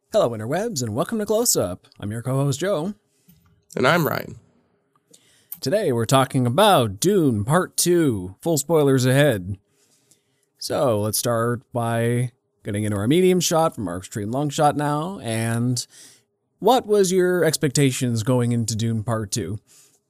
Hello, interwebs, and welcome to Close Up. I'm your co-host, Joe. And I'm Ryan. Today, we're talking about Dune Part 2. Full spoilers ahead. So, let's start by getting into our medium shot from our extreme long shot now. And what was your expectations going into Dune Part 2?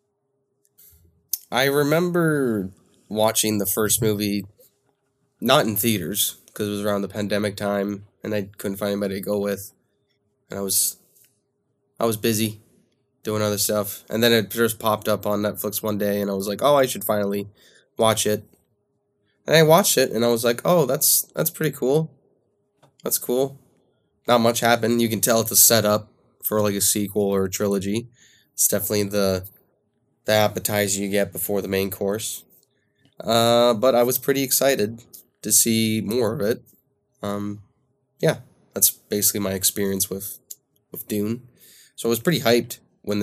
I remember watching the first movie, not in theaters, because it was around the pandemic time, and I couldn't find anybody to go with. And I was busy doing other stuff. And then it just popped up on Netflix one day, and I was like, oh, I should finally watch it. And I watched it, and I was like, oh, that's pretty cool. That's cool. Not much happened. You can tell it's a setup for like a sequel or a trilogy. It's definitely the appetizer you get before the main course. But I was pretty excited to see more of it. Yeah, that's basically my experience with Dune. So I was pretty hyped when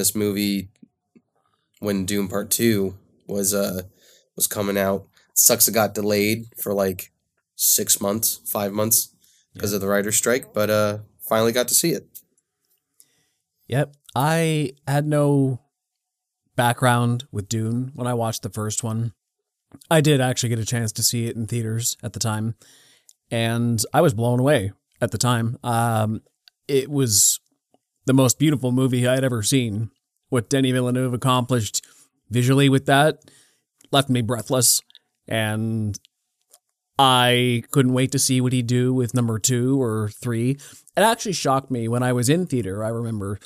Dune Part 2 was coming out. Sucks it got delayed for like 5 months because of the writer's strike, but finally got to see it. Yep, I had no background with Dune when I watched the first one. I did actually get a chance to see it in theaters at the time, and I was blown away at the time. It was the most beautiful movie I'd ever seen. What Denis Villeneuve accomplished visually with that left me breathless, and I couldn't wait to see what he'd do with number 2 or 3. It actually shocked me when I was in theater. I remember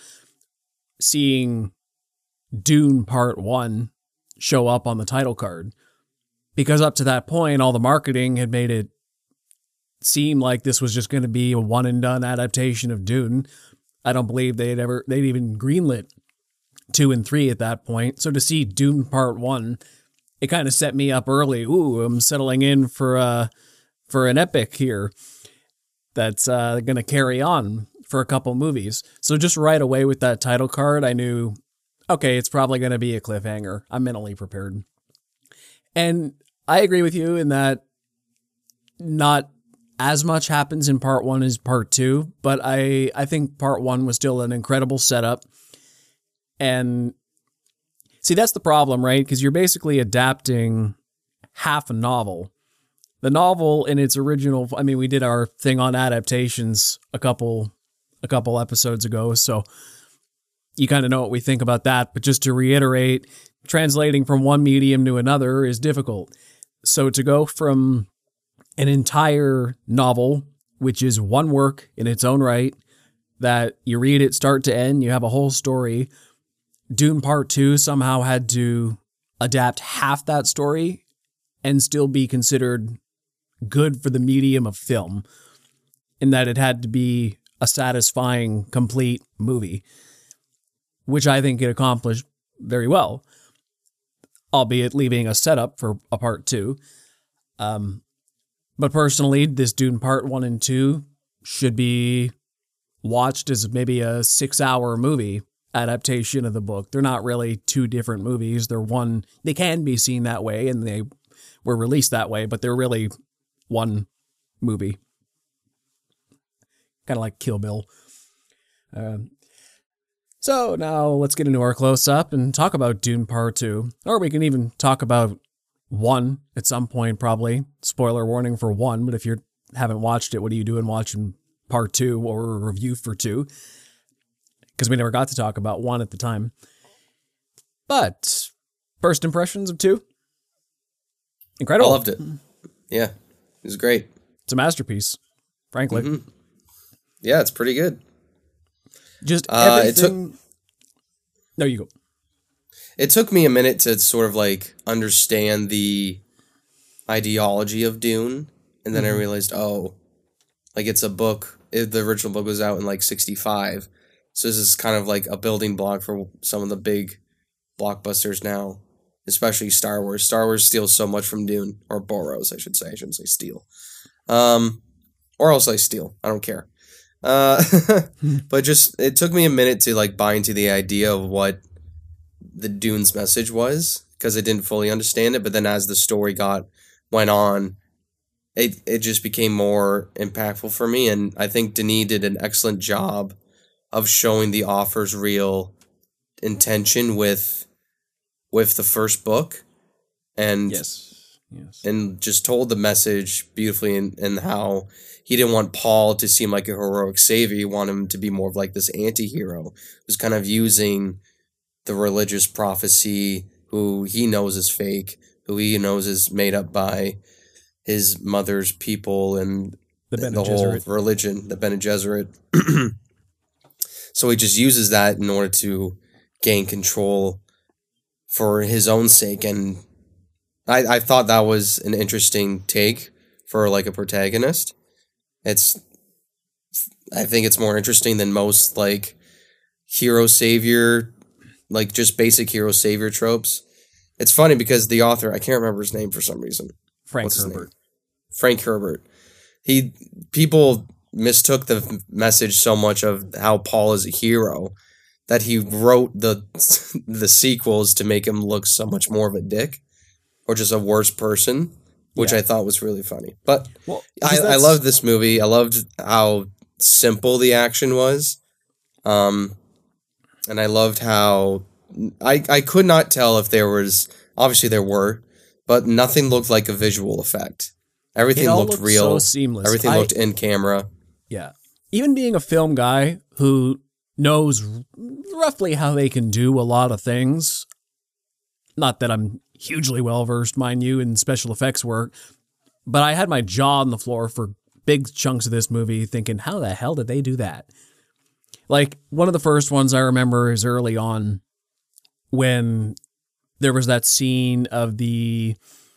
seeing Dune Part 1 show up on the title card, because up to that point, all the marketing had made it seem like this was just going to be a one and done adaptation of Dune. I don't believe they'd even greenlit 2 and 3 at that point. So to see Dune Part 1, it kind of set me up early. Ooh, I'm settling in for an epic here that's going to carry on for a couple movies. So just right away with that title card, I knew, okay, it's probably going to be a cliffhanger. I'm mentally prepared. And I agree with you in that not as much happens in Part 1 as Part 2, but I think Part 1 was still an incredible setup. And see, that's the problem, right? Because you're basically adapting half a novel. The novel in its original, I mean, we did our thing on adaptations a couple episodes ago, so you kind of know what we think about that. But just to reiterate, translating from one medium to another is difficult. So to go from an entire novel, which is one work in its own right, that you read it start to end, you have a whole story. Dune Part 2 somehow had to adapt half that story and still be considered good for the medium of film, in that it had to be a satisfying, complete movie, which I think it accomplished very well, albeit leaving a setup for a Part 2. But personally, this Dune Part 1 and 2 should be watched as maybe a 6-hour movie adaptation of the book. They're not really two different movies. They can be seen that way, and they were released that way, but they're really one movie. Kind of like Kill Bill. So now let's get into our close-up and talk about Dune Part 2. Or we can even talk about 1 at some point, probably. Spoiler warning for 1, but if you haven't watched it, what are you doing watching Part 2 or a review for 2? Because we never got to talk about 1 at the time. But first impressions of 2? Incredible. I loved it. Yeah, it was great. It's a masterpiece, frankly. Mm-hmm. Yeah, it's pretty good. Just everything. No, you go. It took me a minute to sort of like understand the ideology of Dune, and then I realized, like it's a book. The original book was out in like 1965, so this is kind of like a building block for some of the big blockbusters now, especially Star Wars. Star Wars steals so much from Dune, or borrows, I should say. I shouldn't say steal. Or else I steal. I don't care. But just, it took me a minute to like buy into the idea of what the Dune's message was, because I didn't fully understand it. But then as the story went on, it just became more impactful for me. And I think Denis did an excellent job of showing the author's real intention with the first book, and Yes. and just told the message beautifully, and how he didn't want Paul to seem like a heroic savior. He wanted him to be more of like this anti-hero who's kind of using the religious prophecy, who he knows is fake, who he knows is made up by his mother's people and The Bene the whole Gesserit. religion, the Bene Gesserit. So he just uses that in order to gain control for his own sake. And I thought that was an interesting take for like a protagonist. I think it's more interesting than most like hero savior, like just basic hero savior tropes. It's funny because the author, I can't remember his name for some reason. Frank What's his Herbert. name? Frank Herbert. People mistook the message so much of how Paul is a hero that he wrote the sequels to make him look so much more of a dick or just a worse person, which Yeah. I thought was really funny. But Well, I loved this movie. I loved how simple the action was. And I loved how I could not tell if there was, obviously there were, but nothing looked like a visual effect. Everything It all looked looked real. so seamless. Everything looked in camera. Yeah. Even being a film guy who knows roughly how they can do a lot of things, not that I'm hugely well versed, mind you, in special effects work, but I had my jaw on the floor for big chunks of this movie thinking, how the hell did they do that? Like, one of the first ones I remember is early on when there was that scene of the,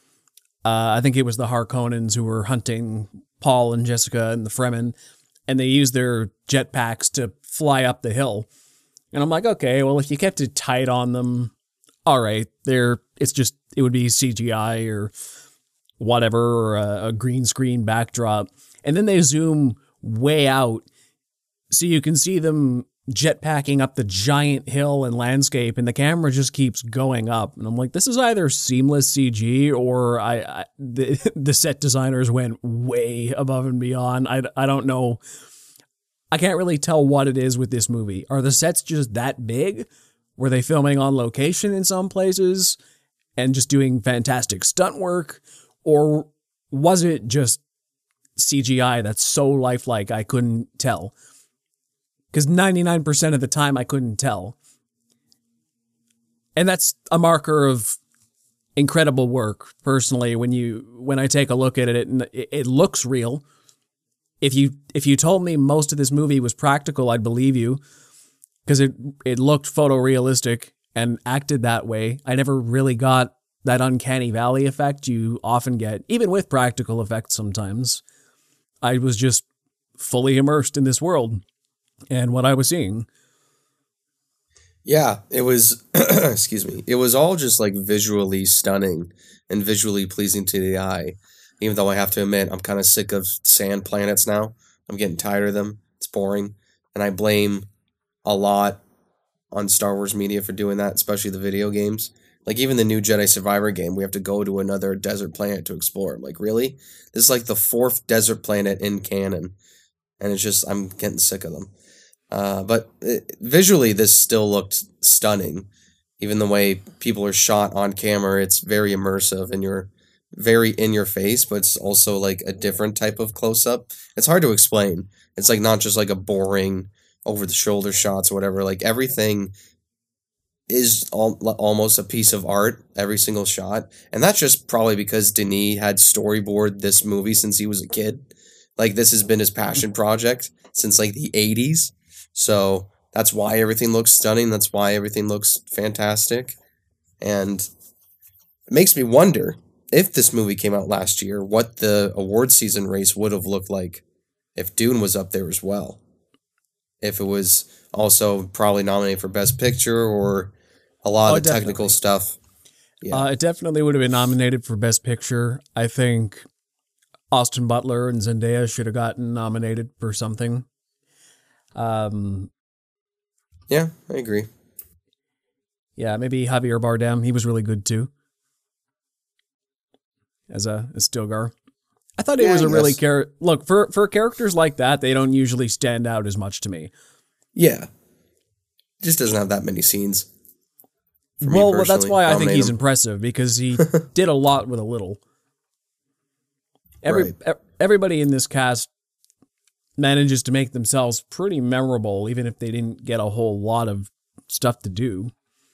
I think it was the Harkonnens who were hunting Paul and Jessica and the Fremen, and they used their jetpacks to fly up the hill. And I'm like, okay, well, if you kept it tight on them, all right, it would be CGI or whatever, or a green screen backdrop. And then they zoom way out so you can see them jetpacking up the giant hill and landscape, and the camera just keeps going up. And I'm like, this is either seamless CG or the set designers went way above and beyond. I don't know. I can't really tell what it is with this movie. Are the sets just that big? Were they filming on location in some places and just doing fantastic stunt work? Or was it just CGI that's so lifelike I couldn't tell? Because 99% of the time I couldn't tell. And that's a marker of incredible work, personally, when I take a look at it, and it looks real. If you told me most of this movie was practical, I'd believe you, because it looked photorealistic and acted that way. I never really got that uncanny valley effect you often get, even with practical effects sometimes. I was just fully immersed in this world and what I was seeing. Yeah, it was, excuse me, it was all just like visually stunning and visually pleasing to the eye. Even though I have to admit, I'm kind of sick of sand planets now. I'm getting tired of them. It's boring. And I blame a lot on Star Wars media for doing that, especially the video games. Like even the new Jedi Survivor game, we have to go to another desert planet to explore. I'm like, really? This is like the 4th desert planet in canon. And it's just, I'm getting sick of them. But visually, this still looked stunning. Even the way people are shot on camera, it's very immersive and you're very in your face, but it's also like a different type of close up. It's hard to explain. It's like not just like a boring over the shoulder shots or whatever. Like everything is almost a piece of art, every single shot. And that's just probably because Denis had storyboarded this movie since he was a kid. Like this has been his passion project since like the 80s. So that's why everything looks stunning. That's why everything looks fantastic. And it makes me wonder, if this movie came out last year, what the award season race would have looked like if Dune was up there as well. If it was also probably nominated for Best Picture or a lot of the technical stuff. Yeah. It definitely would have been nominated for Best Picture. I think Austin Butler and Zendaya should have gotten nominated for something. Yeah, I agree. Yeah, maybe Javier Bardem. He was really good too. As Stilgar. I thought it Yeah, was I a really guess. look for characters like that. They don't usually stand out as much to me. Yeah. Just doesn't have that many scenes for me Well, that's personally. why I think Dominate he's him. impressive because he did a lot with a little. Right. Everybody in this cast manages to make themselves pretty memorable, even if they didn't get a whole lot of stuff to do.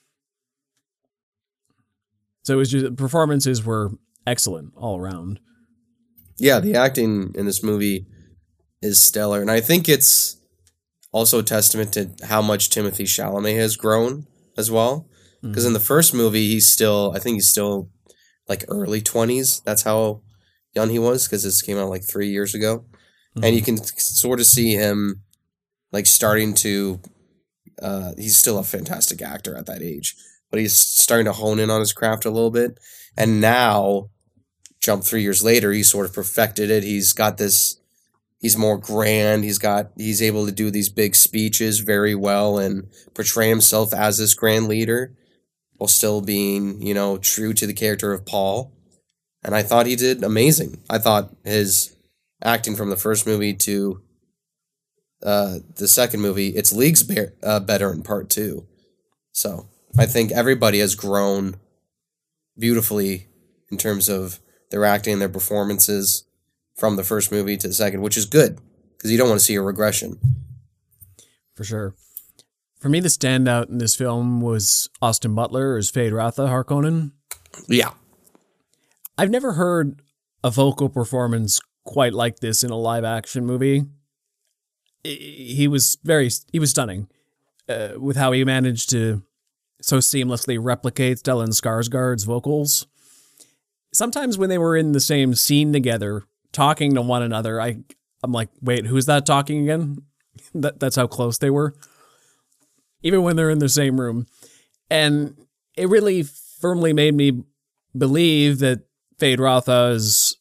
So it was just performances were excellent all around. Yeah, the acting in this movie is stellar, and I think it's also a testament to how much Timothy Chalamet has grown as well. Because in the first movie, I think he's still like early 20s. That's how young he was, because this came out like 3 years ago. And you can sort of see him like starting to, he's still a fantastic actor at that age, but he's starting to hone in on his craft a little bit. And now, jump 3 years later, he's sort of perfected it. He's got this, he's more grand. He's able to do these big speeches very well and portray himself as this grand leader while still being, true to the character of Paul. And I thought he did amazing. I thought his acting from the first movie to the second movie, it's leagues better in part two. So I think everybody has grown beautifully in terms of their acting and their performances from the first movie to the second, which is good because you don't want to see a regression. For sure. For me, the standout in this film was Austin Butler as Feyd-Rautha Harkonnen. Yeah. I've never heard a vocal performance quite like this in a live action movie. He was stunning with how he managed to so seamlessly replicate Stellan Skarsgård's vocals. Sometimes when they were in the same scene together, talking to one another, I'm like, wait, who's that talking again? That's how close they were. Even when they're in the same room. And it really firmly made me believe that Feyd-Rautha is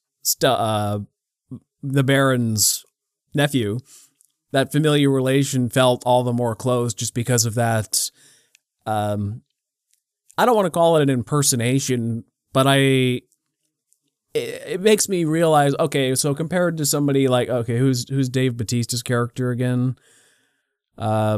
the Baron's nephew. That familiar relation felt all the more close just because of that. I don't want to call it an impersonation, but it makes me realize, okay, so compared to somebody like, okay, who's Dave Bautista's character again? I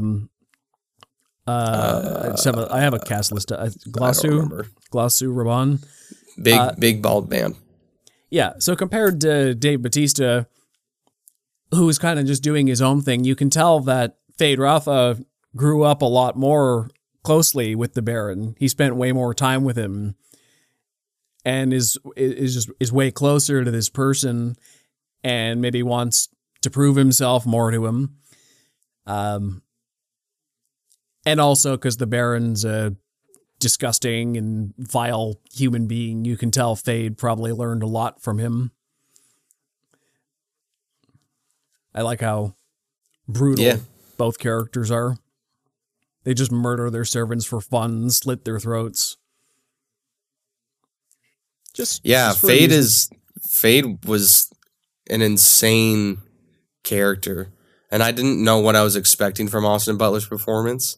have a cast list. Glossu Raban. Big bald man. Yeah, so compared to Dave Bautista, who was kind of just doing his own thing, you can tell that Feyd-Rautha grew up a lot more closely with the Baron. He spent way more time with him and is way closer to this person and maybe wants to prove himself more to him. And also because the Baron's a disgusting and vile human being, you can tell Feyd probably learned a lot from him. I like how brutal both characters are. They just murder their servants for fun, slit their throats. Feyd was an insane character, and I didn't know what I was expecting from Austin Butler's performance.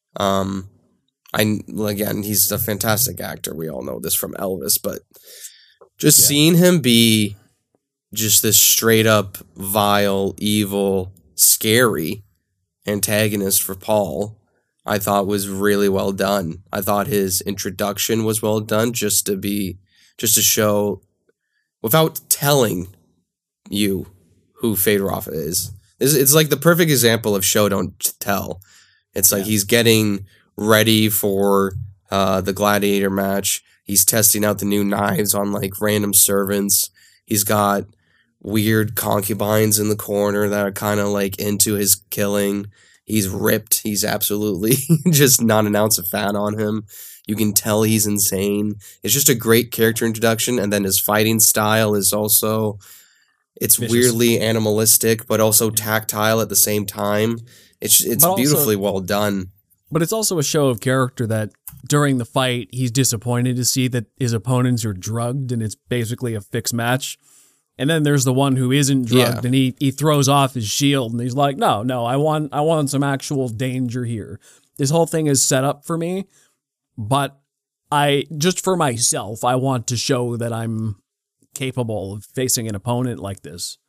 He's a fantastic actor. We all know this from Elvis, but just seeing him be just this straight up vile, evil, scary antagonist for Paul, I thought was really well done. I thought his introduction was well done just to show, without telling you who Feyd-Rautha is. It's like the perfect example of show don't tell. It's like he's getting ready for the gladiator match. He's testing out the new knives on like random servants. He's got weird concubines in the corner that are kind of like into his killing. He's ripped. He's absolutely just not an ounce of fat on him. You can tell he's insane. It's just a great character introduction. And then his fighting style is also, it's vicious. Weirdly animalistic, but also tactile at the same time. It's beautifully well done. But it's also a show of character that during the fight, he's disappointed to see that his opponents are drugged and it's basically a fixed match. And then there's the one who isn't drugged and he throws off his shield and he's like, no, I want some actual danger here. This whole thing is set up for me, but just for myself, I want to show that I'm capable of facing an opponent like this.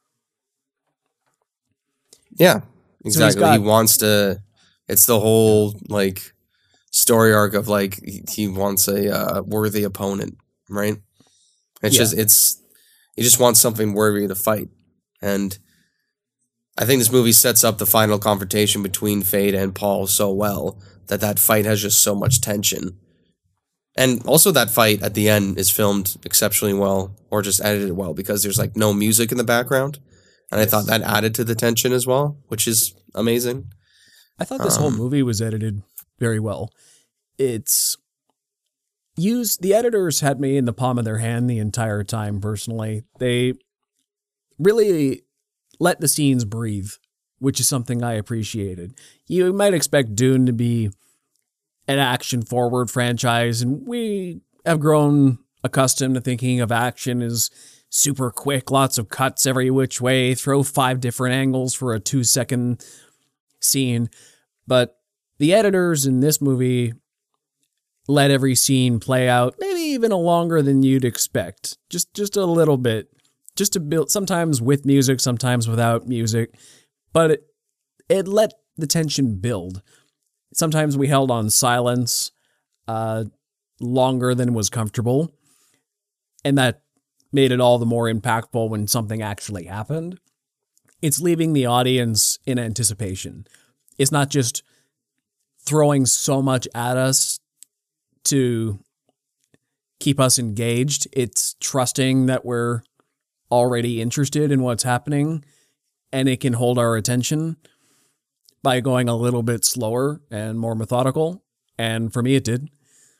Yeah, exactly. got- He wants to. It's the whole like story arc of like he wants a worthy opponent, right? It's Yeah. just he just wants something worthy to fight, and I think this movie sets up the final confrontation between Fade and Paul so well that fight has just so much tension. And also that fight at the end is filmed exceptionally well, or just edited well, because there's like no music in the background. And I thought that added to the tension as well, which is amazing. I thought this whole movie was edited very well. It's used, the editors had me in the palm of their hand the entire time, personally. They really let the scenes breathe, which is something I appreciated. You might expect Dune to be an action-forward franchise, and we have grown accustomed to thinking of action as super quick, lots of cuts every which way, throw 5 different angles for a 2-second scene. But the editors in this movie let every scene play out, maybe even a longer than you'd expect. Just a little bit. Just to build, sometimes with music, sometimes without music. But it let the tension build. Sometimes we held on silence longer than was comfortable. And that made it all the more impactful when something actually happened. It's leaving the audience in anticipation. It's not just throwing so much at us to keep us engaged. It's trusting that we're already interested in what's happening, and it can hold our attention by going a little bit slower and more methodical. And for me, it did.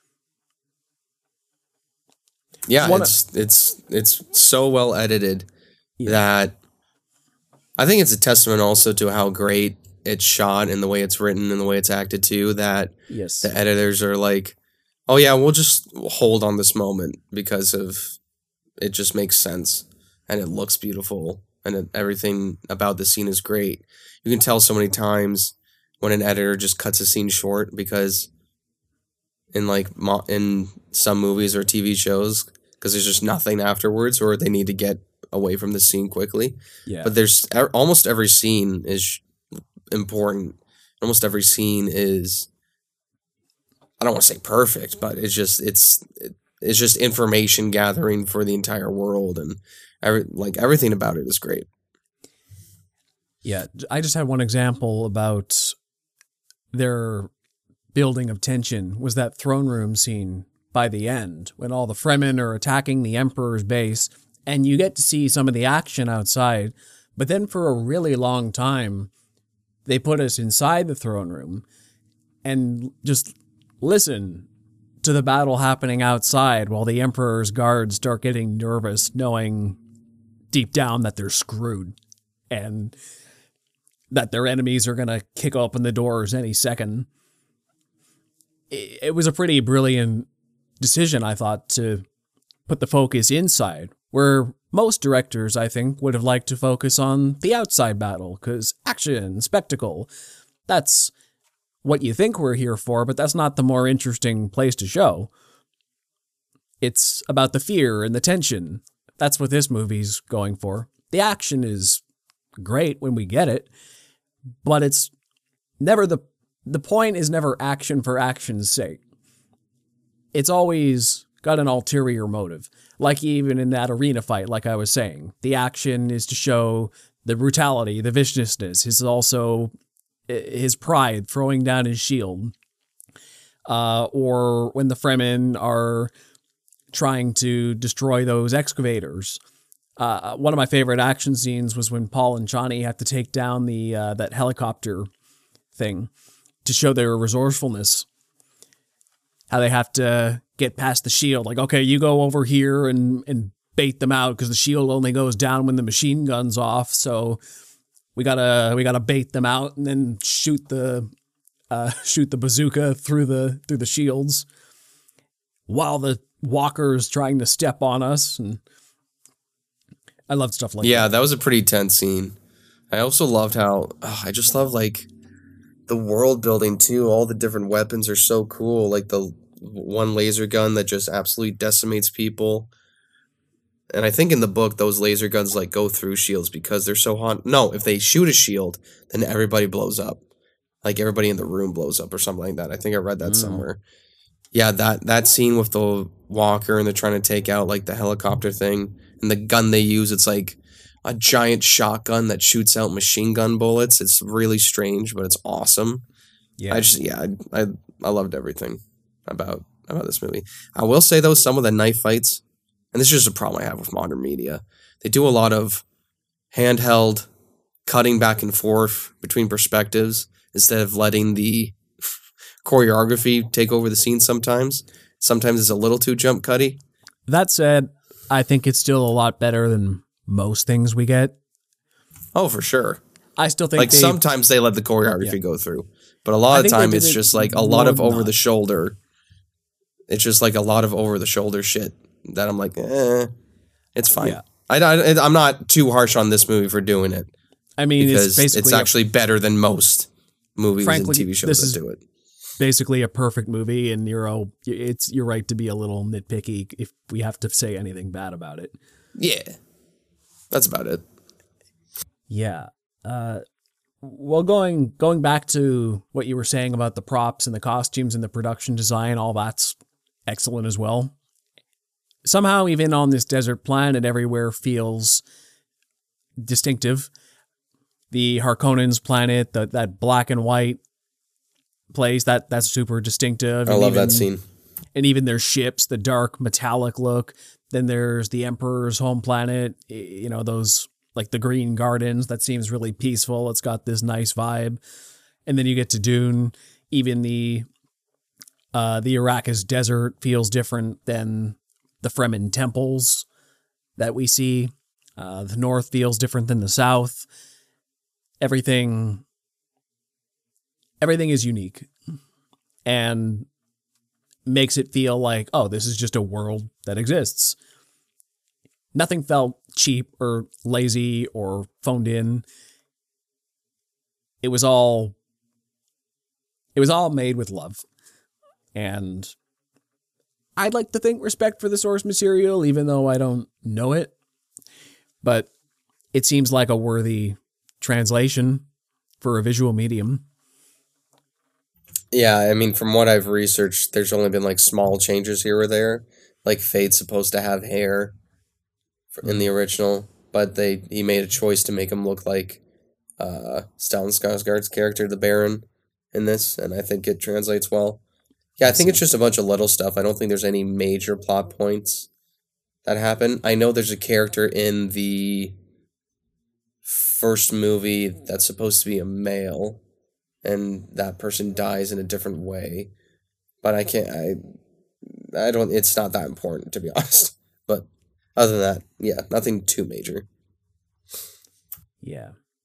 Yeah, it's so well edited that I think it's a testament also to how great it's shot and the way it's written and the way it's acted too, that the editors are like, oh yeah, we'll just hold on this moment because of it just makes sense and it looks beautiful and everything about the scene is great. You can tell so many times when an editor just cuts a scene short because in some movies or TV shows, because there's just nothing afterwards or they need to get away from the scene quickly. Yeah. But there's almost every scene is important. Almost every scene is, I don't want to say perfect, but it's just information gathering for the entire world, and everything about it is great. Yeah, I just had one example about their building of tension was that throne room scene by the end when all the Fremen are attacking the Emperor's base, and you get to see some of the action outside, but then for a really long time, they put us inside the throne room and just listen to the battle happening outside while the Emperor's guards start getting nervous, knowing deep down that they're screwed and that their enemies are going to kick open the doors any second. It was a pretty brilliant decision, I thought, to put the focus inside, where most directors, I think, would have liked to focus on the outside battle, because action, spectacle, that's what you think we're here for, but that's not the more interesting place to show. It's about the fear and the tension. That's what this movie's going for. The action is great when we get it, but it's never the point is never action for action's sake. It's always got an ulterior motive. Like even in that arena fight, like I was saying, the action is to show the brutality, the viciousness. Is also his pride throwing down his shield. Or when the Fremen are trying to destroy those excavators. One of my favorite action scenes was when Paul and Chani have to take down the that helicopter thing to show their resourcefulness. How they have to get past the shield. Like, okay, you go over here and bait them out because the shield only goes down when the machine gun's off. So we gotta bait them out and then shoot the bazooka through the shields while the walker's trying to step on us. And I love stuff like that. Yeah, that was a pretty tense scene. I also loved how I just love the world building too. All the different weapons are so cool. Like the one laser gun that just absolutely decimates people. And I think in the book, those laser guns like go through shields because they're so hot. No, if they shoot a shield, then everybody blows up. Like everybody in the room blows up or something like that. I think I read that somewhere. Yeah, that scene with the walker and they're trying to take out like the helicopter thing and the gun they use, it's like a giant shotgun that shoots out machine gun bullets. It's really strange, but it's awesome. Yeah. I loved everything about this movie. I will say though, some of the knife fights, and this is just a problem I have with modern media. They do a lot of handheld cutting back and forth between perspectives instead of letting the choreography take over the scene sometimes. Sometimes it's a little too jump cutty. That said, I think it's still a lot better than most things we get. Oh, for sure. I still think like sometimes they let the choreography go through, but a lot of the time it's just like a lot of over the shoulder. It's just like a lot of over the shoulder shit that I'm like, it's fine. Yeah. I'm not too harsh on this movie for doing it. I mean, because it's actually better than most movies and TV shows that do it. Basically a perfect movie, and you're right to be a little nitpicky if we have to say anything bad about it. Yeah, that's about it. Yeah. Well, going back to what you were saying about the props and the costumes and the production design, all that's excellent as well. Somehow, even on this desert planet, everywhere feels distinctive. The Harkonnens planet, that black and white place, that's super distinctive. I love that scene. And even their ships, the dark metallic look. Then there's the Emperor's home planet, those like the Green Gardens, that seems really peaceful. It's got this nice vibe. And then you get to Dune. Even the Arrakis desert feels different than the Fremen temples that we see. The north feels different than the south. Everything is unique and makes it feel like, oh, this is just a world that exists. Nothing felt cheap or lazy or phoned in. It was all made with love. And I'd like to think respect for the source material, even though I don't know it. But it seems like a worthy translation for a visual medium. Yeah, I mean, from what I've researched, there's only been like small changes here or there. Like Fate's supposed to have hair in the original, but he made a choice to make him look like Stellan Skarsgård's character, the Baron, in this, and I think it translates well. Yeah, I think it's just a bunch of little stuff. I don't think there's any major plot points that happen. I know there's a character in the first movie that's supposed to be a male, and that person dies in a different way. But I don't, it's not that important, to be honest. But other than that, yeah, nothing too major. Yeah.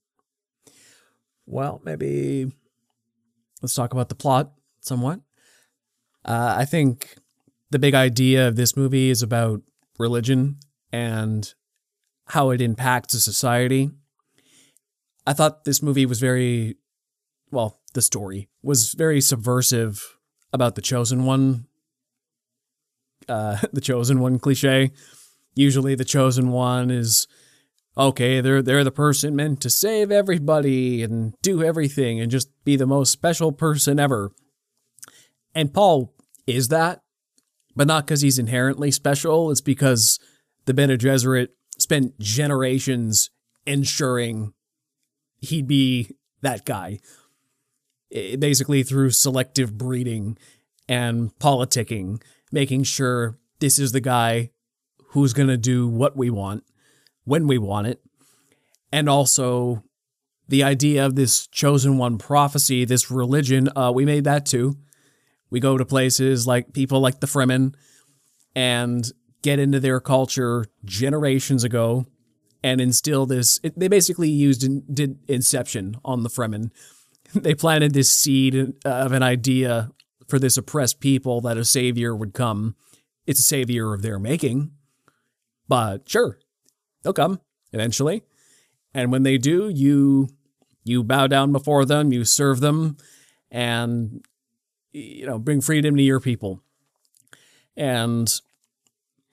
Well, maybe let's talk about the plot somewhat. I think the big idea of this movie is about religion and how it impacts a society. I thought this movie was the story was very subversive about the chosen one. The chosen one cliche. Usually the chosen one is, okay, they're the person meant to save everybody and do everything and just be the most special person ever. And Paul is that, but not because he's inherently special. It's because the Bene Gesserit spent generations ensuring he'd be that guy. Basically through selective breeding and politicking, making sure this is the guy who's going to do what we want, when we want it. And also the idea of this chosen one prophecy, this religion, we made that too. We go to places like people like the Fremen and get into their culture generations ago and instill this. They basically did Inception on the Fremen. They planted this seed of an idea for this oppressed people that a savior would come. It's a savior of their making. But sure, they'll come eventually. And when they do, you bow down before them, you serve them, and bring freedom to your people. And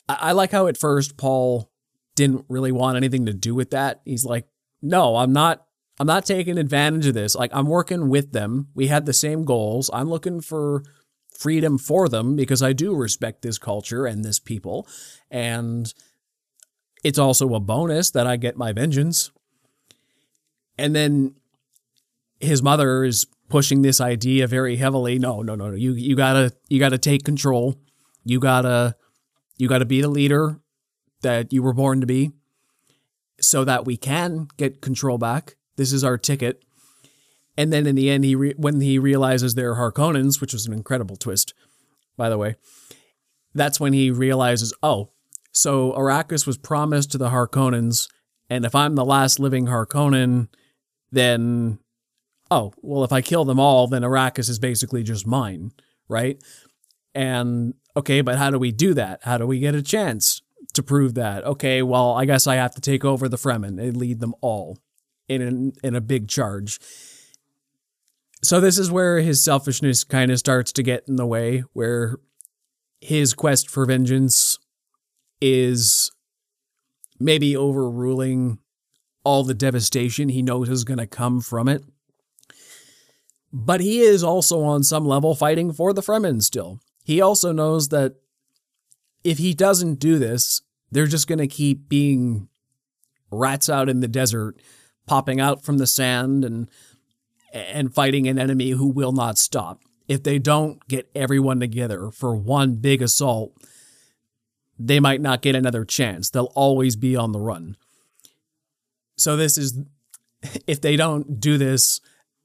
I like how at first Paul didn't really want anything to do with that. He's like, no, I'm not taking advantage of this. Like, I'm working with them. We had the same goals. I'm looking for freedom for them because I do respect this culture and this people. And it's also a bonus that I get my vengeance. And then his mother is pushing this idea very heavily. No. You gotta take control. You gotta be the leader that you were born to be so that we can get control back. This is our ticket. And then in the end, when he realizes they're Harkonnens, which was an incredible twist, by the way, that's when he realizes, oh, so Arrakis was promised to the Harkonnens, and if I'm the last living Harkonnen, then, oh, well, if I kill them all, then Arrakis is basically just mine, right? And, okay, but how do we do that? How do we get a chance to prove that? Okay, well, I guess I have to take over the Fremen and lead them all in a big charge. So this is where his selfishness kind of starts to get in the way, where his quest for vengeance is maybe overruling all the devastation he knows is going to come from it. But he is also on some level fighting for the Fremen still. He also knows that if he doesn't do this, they're just going to keep being rats out in the desert, popping out from the sand and fighting an enemy who will not stop. If they don't get everyone together for one big assault, they might not get another chance. They'll always be on the run. So this is, if they don't do this,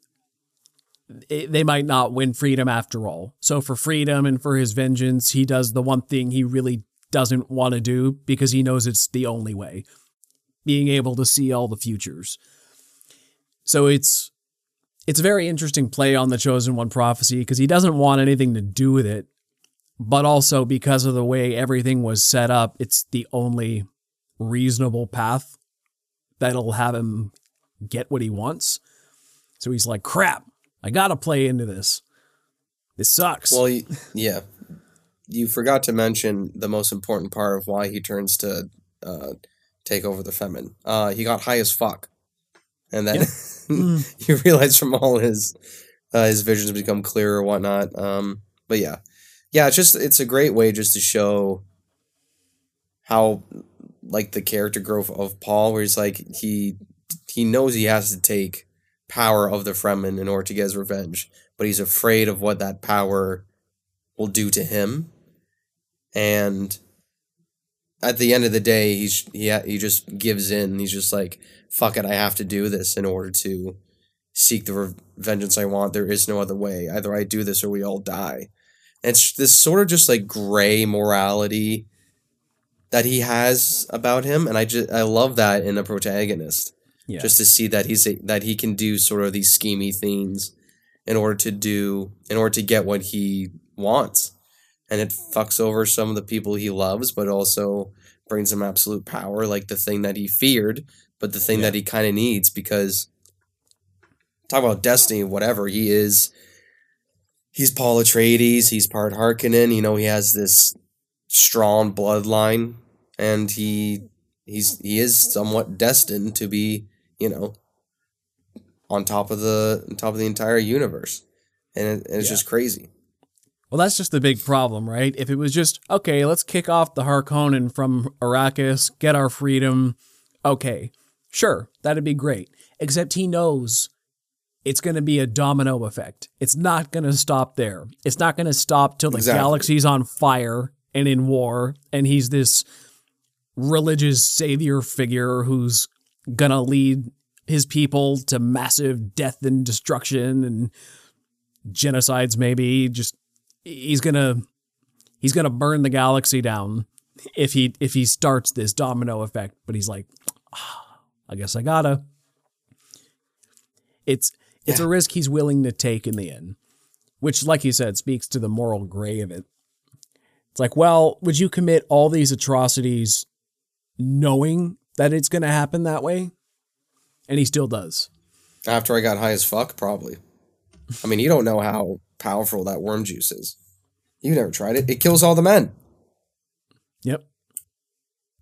they might not win freedom after all. So for freedom and for his vengeance, he does the one thing he really doesn't want to do because he knows it's the only way. Being able to see all the futures. So it's a very interesting play on the Chosen One prophecy because he doesn't want anything to do with it. But also because of the way everything was set up, it's the only reasonable path that'll have him get what he wants. So he's like, crap, I gotta play into this. This sucks. Well, yeah. You forgot to mention the most important part of why he turns to take over the Fremen. He got high as fuck. And then you realize from all his visions become clearer or whatnot. But yeah. Yeah, it's a great way just to show how, like, the character growth of Paul, where he's like, he knows he has to take power of the Fremen in order to get his revenge, but he's afraid of what that power will do to him. And at the end of the day, he just gives in. He's just like, fuck it, I have to do this in order to seek the vengeance I want. There is no other way. Either I do this or we all die. And it's this sort of just like gray morality that he has about him, and I love that in a protagonist. Yeah. Just to see that that he can do sort of these schemy things in order to get what he wants, and it fucks over some of the people he loves, but also brings him absolute power, like the thing that he feared, but the thing that he kind of needs, because talk about destiny, whatever he's Paul Atreides, he's part Harkonnen, he has this strong bloodline, and he is somewhat destined to be, on top of the entire universe. And it's just crazy. Well, that's just the big problem, right? If it was just, okay, let's kick off the Harkonnen from Arrakis, get our freedom, okay, sure, that'd be great. Except he knows it's going to be a domino effect. It's not going to stop there. It's not going to stop till the galaxy's on fire and in war, and he's this religious savior figure who's going to lead his people to massive death and destruction and genocides maybe. Just he's going to burn the galaxy down if he starts this domino effect, but he's like, I guess I gotta. It's a risk he's willing to take in the end, which, like you said, speaks to the moral gray of it. It's like, well, would you commit all these atrocities knowing that it's going to happen that way? And he still does. After I got high as fuck, probably. I mean, you don't know how powerful that worm juice is. You've never tried it. It kills all the men. Yep.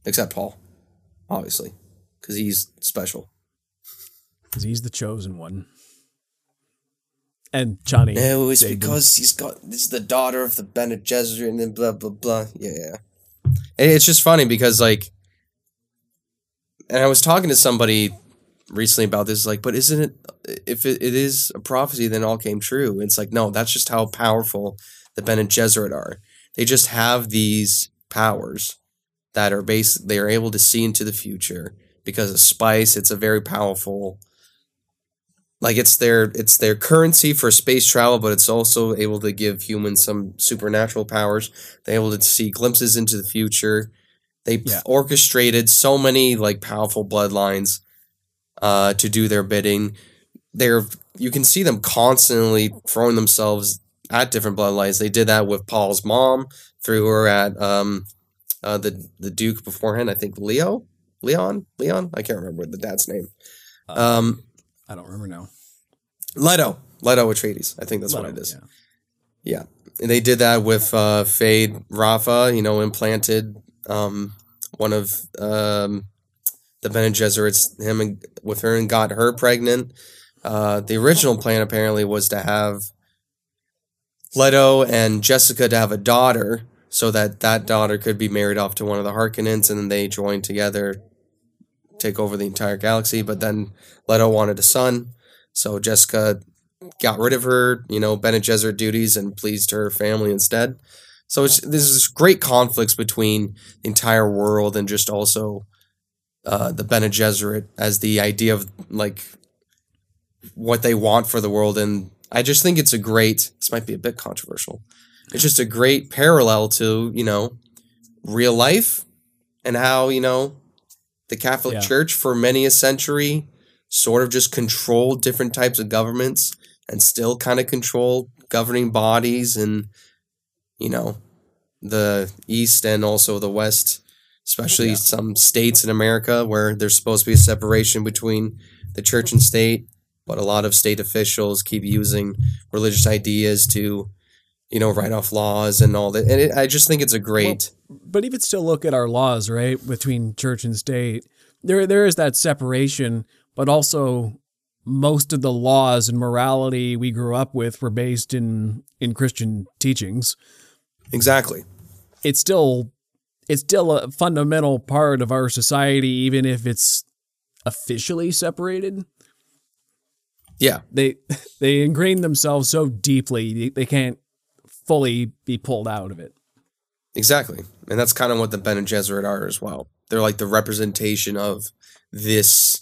except Paul, obviously, because he's special. Because he's the chosen one. And Johnny. No, it's because this is the daughter of the Bene Gesserit and then blah, blah, blah. Yeah. And it's just funny because, like, and I was talking to somebody recently about this, like, but isn't it, if it is a prophecy, then it all came true. It's like, no, that's just how powerful the Bene Gesserit are. They just have these powers that are they are able to see into the future because of spice. It's a very powerful, like, it's their currency for space travel, but it's also able to give humans some supernatural powers. They're able to see glimpses into the future. They orchestrated so many, like, powerful bloodlines to do their bidding. You can see them constantly throwing themselves at different bloodlines. They did that with Paul's mom, threw her at the Duke beforehand. I think Leon. I can't remember the dad's name. I don't remember now. Leto Atreides. I think that's what it is. Yeah. And they did that with Fade Rafa. Implanted one of the Bene Gesserits with her and got her pregnant. The original plan apparently was to have Leto and Jessica to have a daughter, so that daughter could be married off to one of the Harkonnens, and then they join together, take over the entire galaxy. But then Leto wanted a son, so Jessica got rid of her, Bene Gesserit duties and pleased her family instead. So there's this great conflicts between the entire world and just also the Bene Gesserit as the idea of, like, what they want for the world. And I just think it's this might be a bit controversial. It's just a great parallel to, real life and how, the Catholic Church for many a century sort of just controlled different types of governments and still kind of control governing bodies and, the East and also the West, especially some states in America where there's supposed to be a separation between the church and state, but a lot of state officials keep using religious ideas to, write off laws and all that. And I just think it's a great... But even still look at our laws, right, between church and state. There is that separation, but also most of the laws and morality we grew up with were based in Christian teachings. Exactly. It's still a fundamental part of our society, even if it's officially separated. Yeah. They ingrain themselves so deeply, they can't fully be pulled out of it. Exactly. And that's kind of what the Bene Gesserit are as well. They're like the representation of this...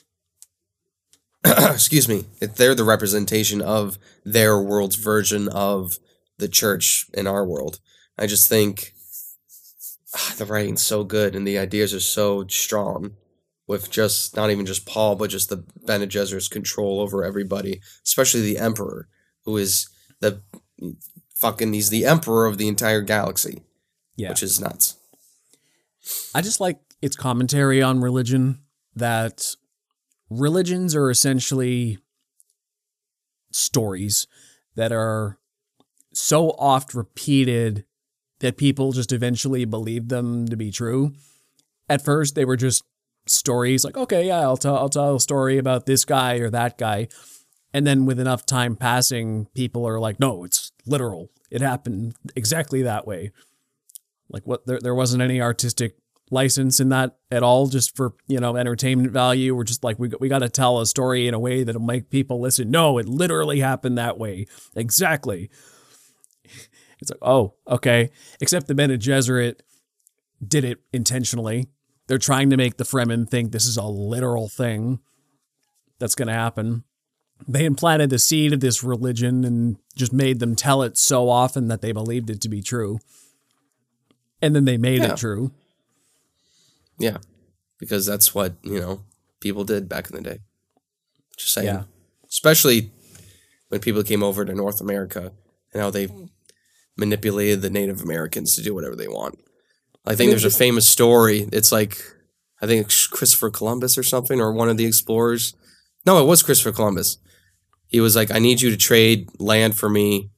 excuse me. They're the representation of their world's version of the church in our world. I just think the writing's so good and the ideas are so strong with just, not even just Paul, but just the Bene Gesserit's control over everybody, especially the Emperor, who is he's the Emperor of the entire galaxy, which is nuts. I just like its commentary on religion, that religions are essentially stories that are so oft repeated that people just eventually believe them to be true. At first, they were just stories like, okay, yeah, I'll tell a story about this guy or that guy. And then with enough time passing, people are like, no, it's literal. It happened exactly that way. Like, what? There wasn't any artistic license in that at all, just for, entertainment value. We're just like, we got to tell a story in a way that'll make people listen. No, it literally happened that way. Exactly. It's like, oh, okay. Except the Bene Gesserit did it intentionally. They're trying to make the Fremen think this is a literal thing that's going to happen. They implanted the seed of this religion and just made them tell it so often that they believed it to be true. And then they made it true. Yeah, because that's what, people did back in the day. Just saying. Yeah. Especially when people came over to North America and how they manipulated the Native Americans to do whatever they want. I think there's a famous story. It's like, I think it's Christopher Columbus or something, or one of the explorers. No, it was Christopher Columbus. He was like, I need you to trade land for me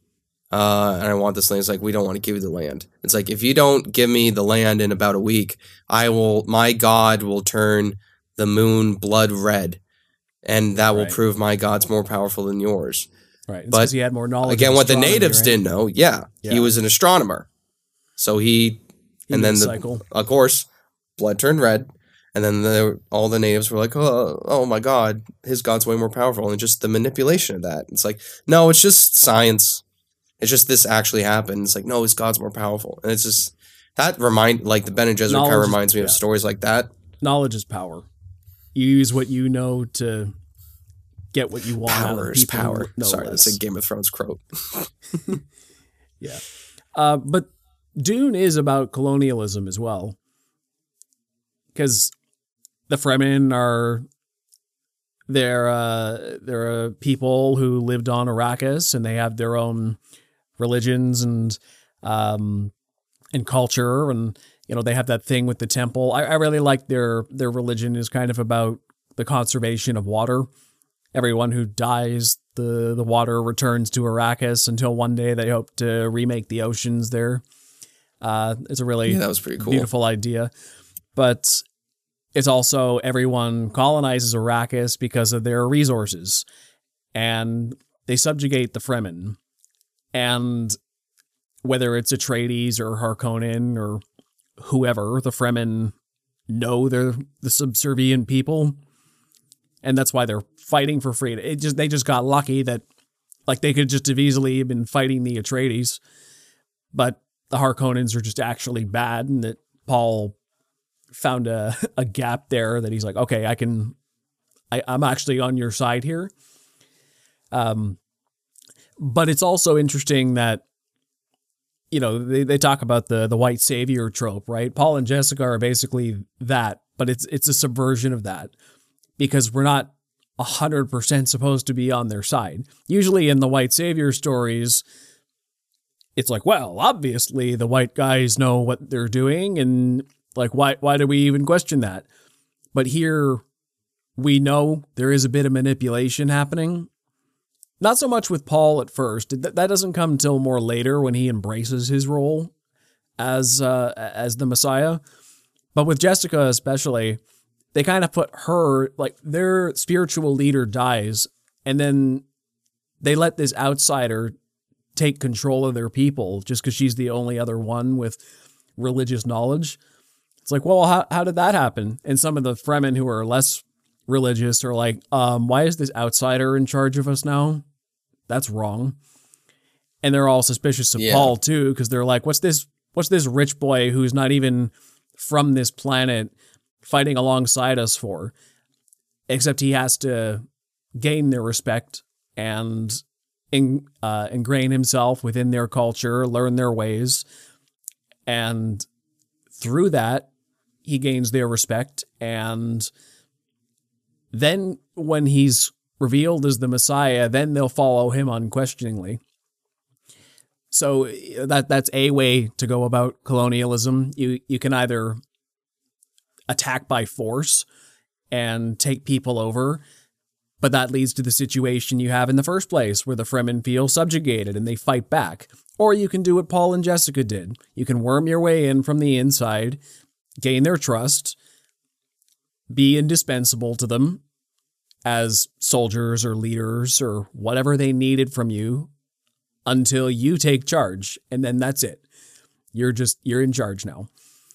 and I want this land. It's like, we don't want to give you the land. It's like, if you don't give me the land in about a week, my God will turn the moon blood red, and that will prove my God's more powerful than yours. Right. It's because he had more knowledge. Again, what the natives didn't know, he was an astronomer. So cycle. Of course, blood turned red. And then all the natives were like, oh my God, his God's way more powerful. And just the manipulation of that. It's like, no, it's just science. It's just this actually happened. It's like, no, his God's more powerful. And it's just, the Bene Gesserit kind of reminds me of stories like that. Knowledge is power. You use what you know to get what you want. Power is power. Sorry, that's a Game of Thrones quote. Yeah. But Dune is about colonialism as well. Because the Fremen they're people who lived on Arrakis, and they have their own religions and culture, and they have that thing with the temple. I really like their religion is kind of about the conservation of water. Everyone who dies, the water returns to Arrakis until one day they hope to remake the oceans there. It's a really that was pretty cool. Beautiful idea. But it's also everyone colonizes Arrakis because of their resources, and they subjugate the Fremen. And whether it's Atreides or Harkonnen or whoever, the Fremen know they're the subservient people, and that's why they're fighting for freedom. They just got lucky that, like, they could just have easily been fighting the Atreides, but the Harkonnens are just actually bad, and that Paul found a gap there that he's like, okay, I'm actually on your side here. But it's also interesting that, they talk about the white savior trope, right? Paul and Jessica are basically that, but it's a subversion of that, because we're not 100% supposed to be on their side. Usually in the white savior stories, it's like, well, obviously the white guys know what they're doing, and like, why do we even question that? But here, we know there is a bit of manipulation happening. Not so much with Paul at first. That doesn't come until more later, when he embraces his role as the Messiah. But with Jessica especially, they kind of put her, like, their spiritual leader dies, and then they let this outsider take control of their people just because she's the only other one with religious knowledge. It's like, well, how did that happen? And some of the Fremen who are less religious are like, why is this outsider in charge of us now? That's wrong. And they're all suspicious of Paul too, because they're like, what's this rich boy who's not even from this planet fighting alongside us for? Except he has to gain their respect and ingrain himself within their culture, learn their ways, and through that, he gains their respect. And then when he's revealed as the Messiah, then they'll follow him unquestioningly. So that's a way to go about colonialism. You can either attack by force and take people over, but that leads to the situation you have in the first place, where the Fremen feel subjugated and they fight back. Or you can do what Paul and Jessica did. You can worm your way in from the inside, gain their trust, be indispensable to them as soldiers or leaders or whatever they needed from you until you take charge. And then that's it. You're in charge now.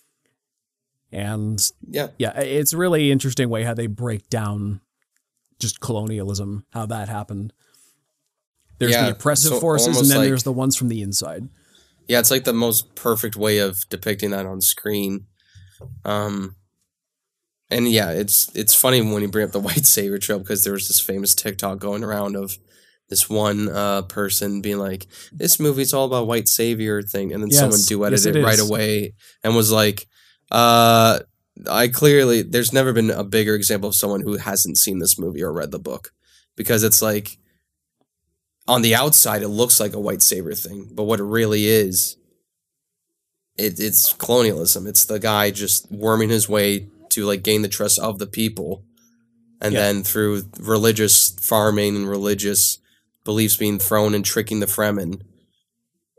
And yeah, it's a really interesting way how they break down just colonialism, how that happened. There's the oppressive forces, and then there's the ones from the inside. Yeah, it's like the most perfect way of depicting that on screen. And yeah, it's funny when you bring up the white savior trope, because there was this famous TikTok going around of this one person being like, this movie's all about white savior thing, and then someone duetted it right away and was like, there's never been a bigger example of someone who hasn't seen this movie or read the book, because it's like, on the outside, it looks like a white savior thing, but what it really is, it's colonialism. It's the guy just worming his way to like gain the trust of the people, and then through religious farming and religious beliefs being thrown and tricking the Fremen,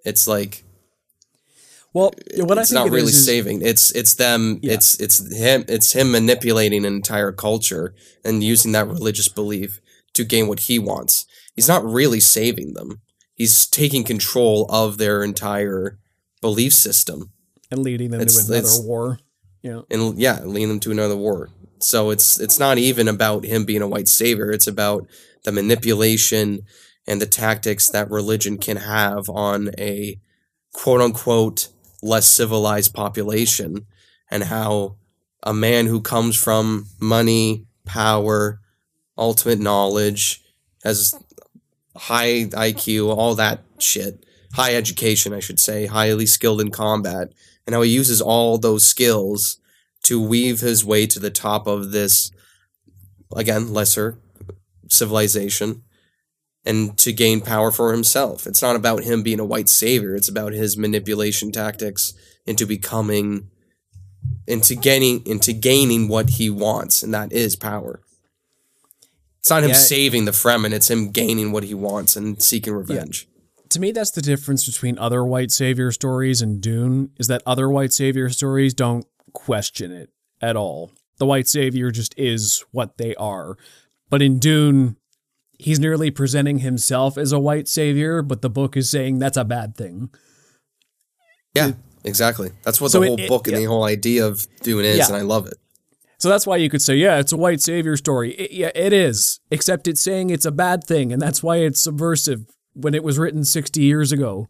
It's like Well, what I it's think not it really is saving. It's them. Yeah. It's him manipulating an entire culture and using that religious belief to gain what he wants. He's not really saving them. He's taking control of their entire belief system and leading them It's- to another it's- war. Yeah. and leading them to another war. So it's not even about him being a white savior. It's about the manipulation and the tactics that religion can have on a quote unquote less civilized population, and how a man who comes from money, power, ultimate knowledge, has high IQ, all that shit, high education, I should say, highly skilled in combat, and how he uses all those skills to weave his way to the top of this, again, lesser civilization and to gain power for himself. It's not about him being a white savior. It's about his manipulation tactics into becoming, into gaining what he wants, and that is power. It's not him Yeah. saving the Fremen. It's him gaining what he wants and seeking revenge. To me, that's the difference between other white savior stories and Dune, is that other white savior stories don't question it at all. The white savior just is what they are. But in Dune, he's nearly presenting himself as a white savior, but the book is saying that's a bad thing. Yeah, exactly. That's what So the it- whole it- book and the whole idea of Dune is, Yeah. and I love it. So that's why you could say, yeah, it's a white savior story. It is, except it's saying it's a bad thing, and that's why it's subversive when it was written 60 years ago.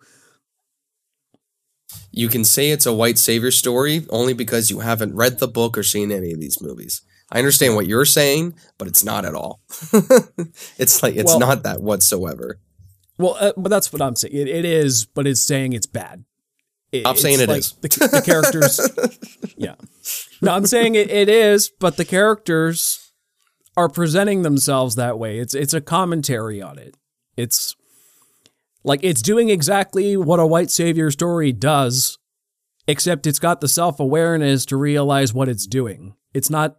You can say it's a white savior story only because you haven't read the book or seen any of these movies. I understand what you're saying, but it's not at all. It's like, it's Well- not that whatsoever. Well, but that's what I'm saying. It is, but it's saying it's bad. Stop saying it is. The characters. Yeah. No, I'm saying it is, but the characters are presenting themselves that way. It's a commentary on it. It's like it's doing exactly what a white savior story does, except it's got the self-awareness to realize what it's doing. It's not.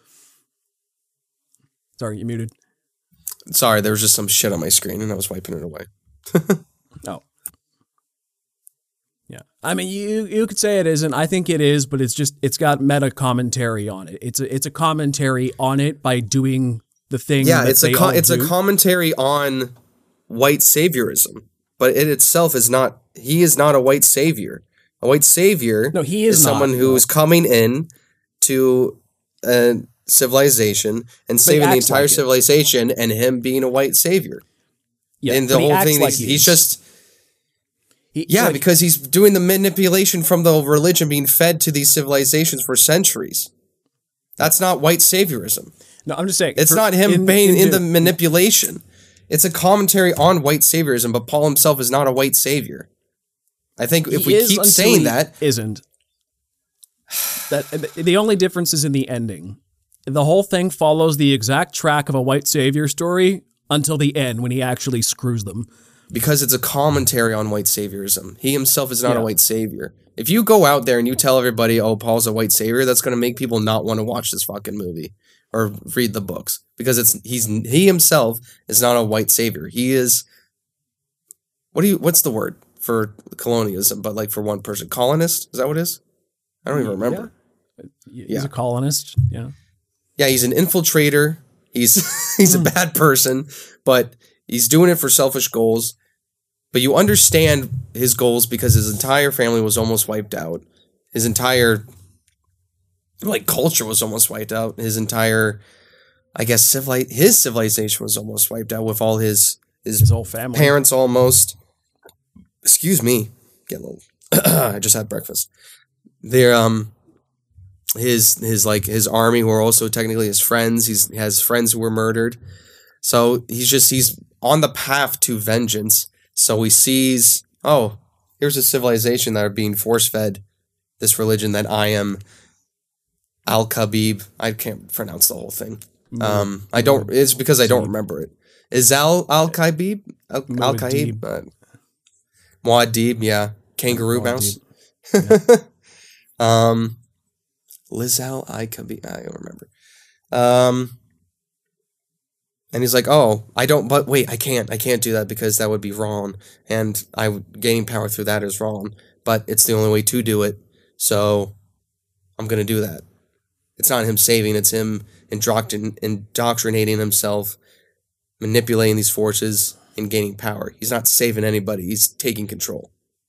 Sorry, you muted. Sorry, there was just some shit on my screen and I was wiping it away. Oh. Yeah. I mean, you could say it isn't. I think it is, but it's got meta commentary on it. It's a commentary on it by doing the thing. Yeah, that it's a commentary on white saviorism, but it itself is not. He is not a white savior. A white savior, No, he is not, someone who no. is coming in to a civilization and saving the acts entire like it. civilization, and him being a white savior. Yeah, And the but he whole acts thing, like he's just. He- Yeah, like, because he's doing the manipulation from the religion being fed to these civilizations for centuries. That's not white saviorism. no, I'm just saying It's not him being in the Dune- manipulation. It's a commentary on white saviorism, but Paul himself is not a white savior. I think if He we is keep until saying he that, isn't. That the only difference is in the ending. The whole thing follows the exact track of a white savior story until the end when he actually screws them. because it's a commentary on white saviorism. He himself is not Yeah. a white savior. If you go out there and you tell everybody, oh, Paul's a white savior, that's going to make people not want to watch this fucking movie or read the books, because he himself is not a white savior. He is, what's the word for colonialism, but like for one person? Colonist? Is that what it is? I don't even remember. He's a colonist. Yeah. Yeah, he's an infiltrator. He's a bad person, but he's doing it for selfish goals. But you understand his goals because his entire family was almost wiped out. His entire culture was almost wiped out. His entire, I guess, his civilization was almost wiped out with all his whole family. parents almost. Excuse me, getting a little. I just had breakfast. They're his army, who are also technically his friends. He has friends who were murdered. So he's on the path to vengeance. So he sees, oh, here's a civilization that are being force-fed this religion that I am Al-Khabib. I can't pronounce the whole thing. It's because I don't remember it. Is Al-Khabib? Al-Khabib? Muad'Dib, yeah. Kangaroo mouse. Lizal Al-Khabib, I don't remember. And he's like, oh, I don't, but wait, I can't do that because that would be wrong. And gaining power through that is wrong, but it's the only way to do it. So I'm going to do that. It's not him saving, it's him indoctrinating himself, manipulating these forces and gaining power. He's not saving anybody. He's taking control.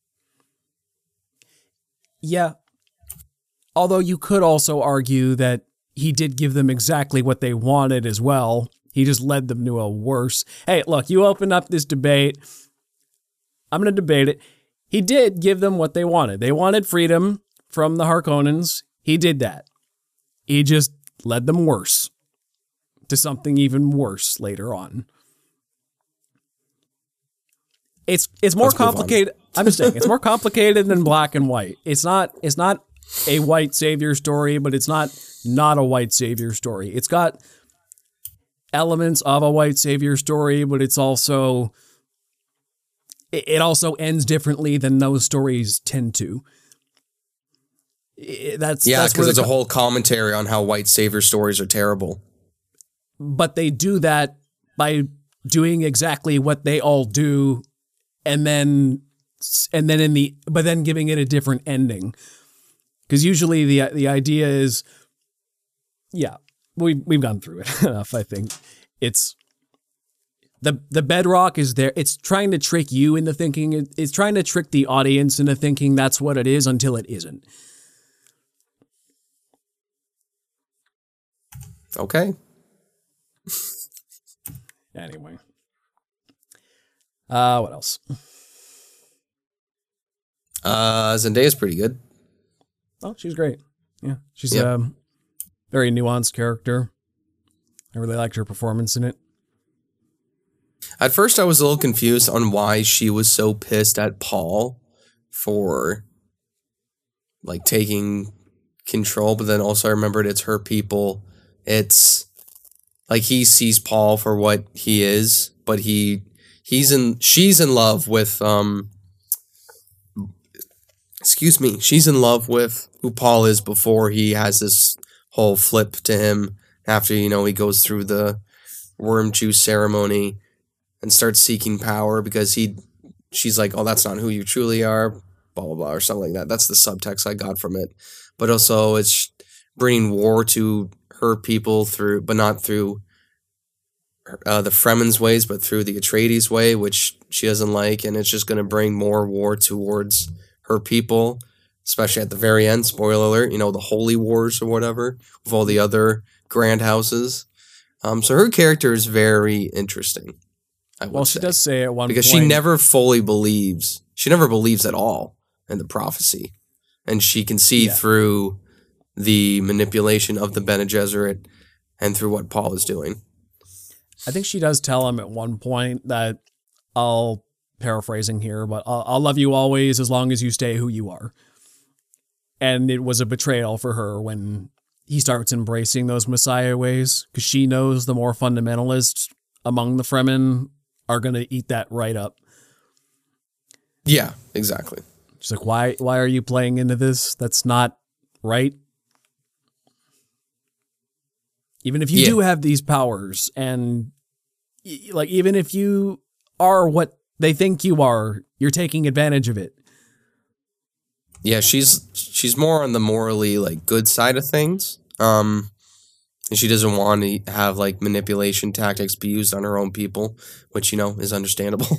Yeah. Although you could also argue that he did give them exactly what they wanted as well. He just led them to a worse. Hey, look, you opened up this debate. I'm going to debate it. He did give them what they wanted. They wanted freedom from the Harkonnens. He did that. He just led them worse to something even worse later on. It's more complicated. I'm just saying, it's more complicated than black and white. It's not a white savior story, but it's not a white savior story. It's got elements of a white savior story, but it also ends differently than those stories tend to. That's because it's a whole commentary on how white savior stories are terrible. But they do that by doing exactly what they all do, and then giving it a different ending. Because usually the idea is, yeah, we've gone through it enough. I think it's the bedrock is there. It's trying to trick you into thinking. It's trying to trick the audience into thinking that's what it is until it isn't. Okay. Anyway. What else? Zendaya's pretty good. Oh, she's great. Yeah, she's a very nuanced character. I really liked her performance in it. At first, I was a little confused on why she was so pissed at Paul for like taking control, but then also I remembered it's her people. It's like he sees Paul for what he is, but she's in love with she's in love with who Paul is before he has this whole flip to him after, he goes through the worm juice ceremony and starts seeking power because she's like, oh, that's not who you truly are, blah, blah, blah, or something like that. That's the subtext I got from it. But also it's bringing war to her people but not through the Fremen's ways, but through the Atreides way, which she doesn't like. And it's just going to bring more war towards her people, especially at the very end, spoiler alert, the Holy Wars or whatever, with all the other grand houses. So her character is very interesting, I would say. She does say at one point... Because she never fully believes, she never believes at all in the prophecy. And she can see through the manipulation of the Bene Gesserit and through what Paul is doing. I think she does tell him at one point that, I'll paraphrasing here, but I'll love you always as long as you stay who you are. And it was a betrayal for her when he starts embracing those Messiah ways, because she knows the more fundamentalists among the Fremen are going to eat that right up. Yeah, exactly. She's like, why are you playing into this? That's not right. Even if you do have these powers, and like, even if you are what they think you are, you're taking advantage of it. Yeah, she's more on the morally like good side of things. And she doesn't want to have like manipulation tactics be used on her own people, which is understandable.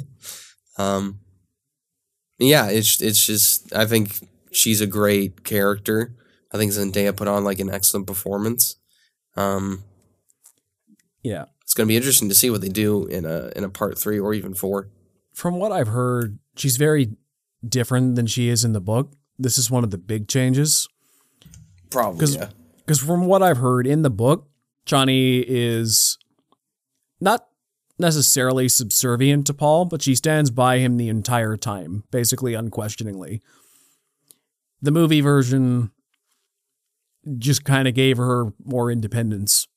Yeah, it's just, I think she's a great character. I think Zendaya put on like an excellent performance. Yeah, it's going to be interesting to see what they do in a part 3 or even 4. From what I've heard, she's very different than she is in the book. This is one of the big changes. Probably, yeah. Because from what I've heard in the book, Chani is not necessarily subservient to Paul, but she stands by him the entire time, basically unquestioningly. The movie version just kind of gave her more independence.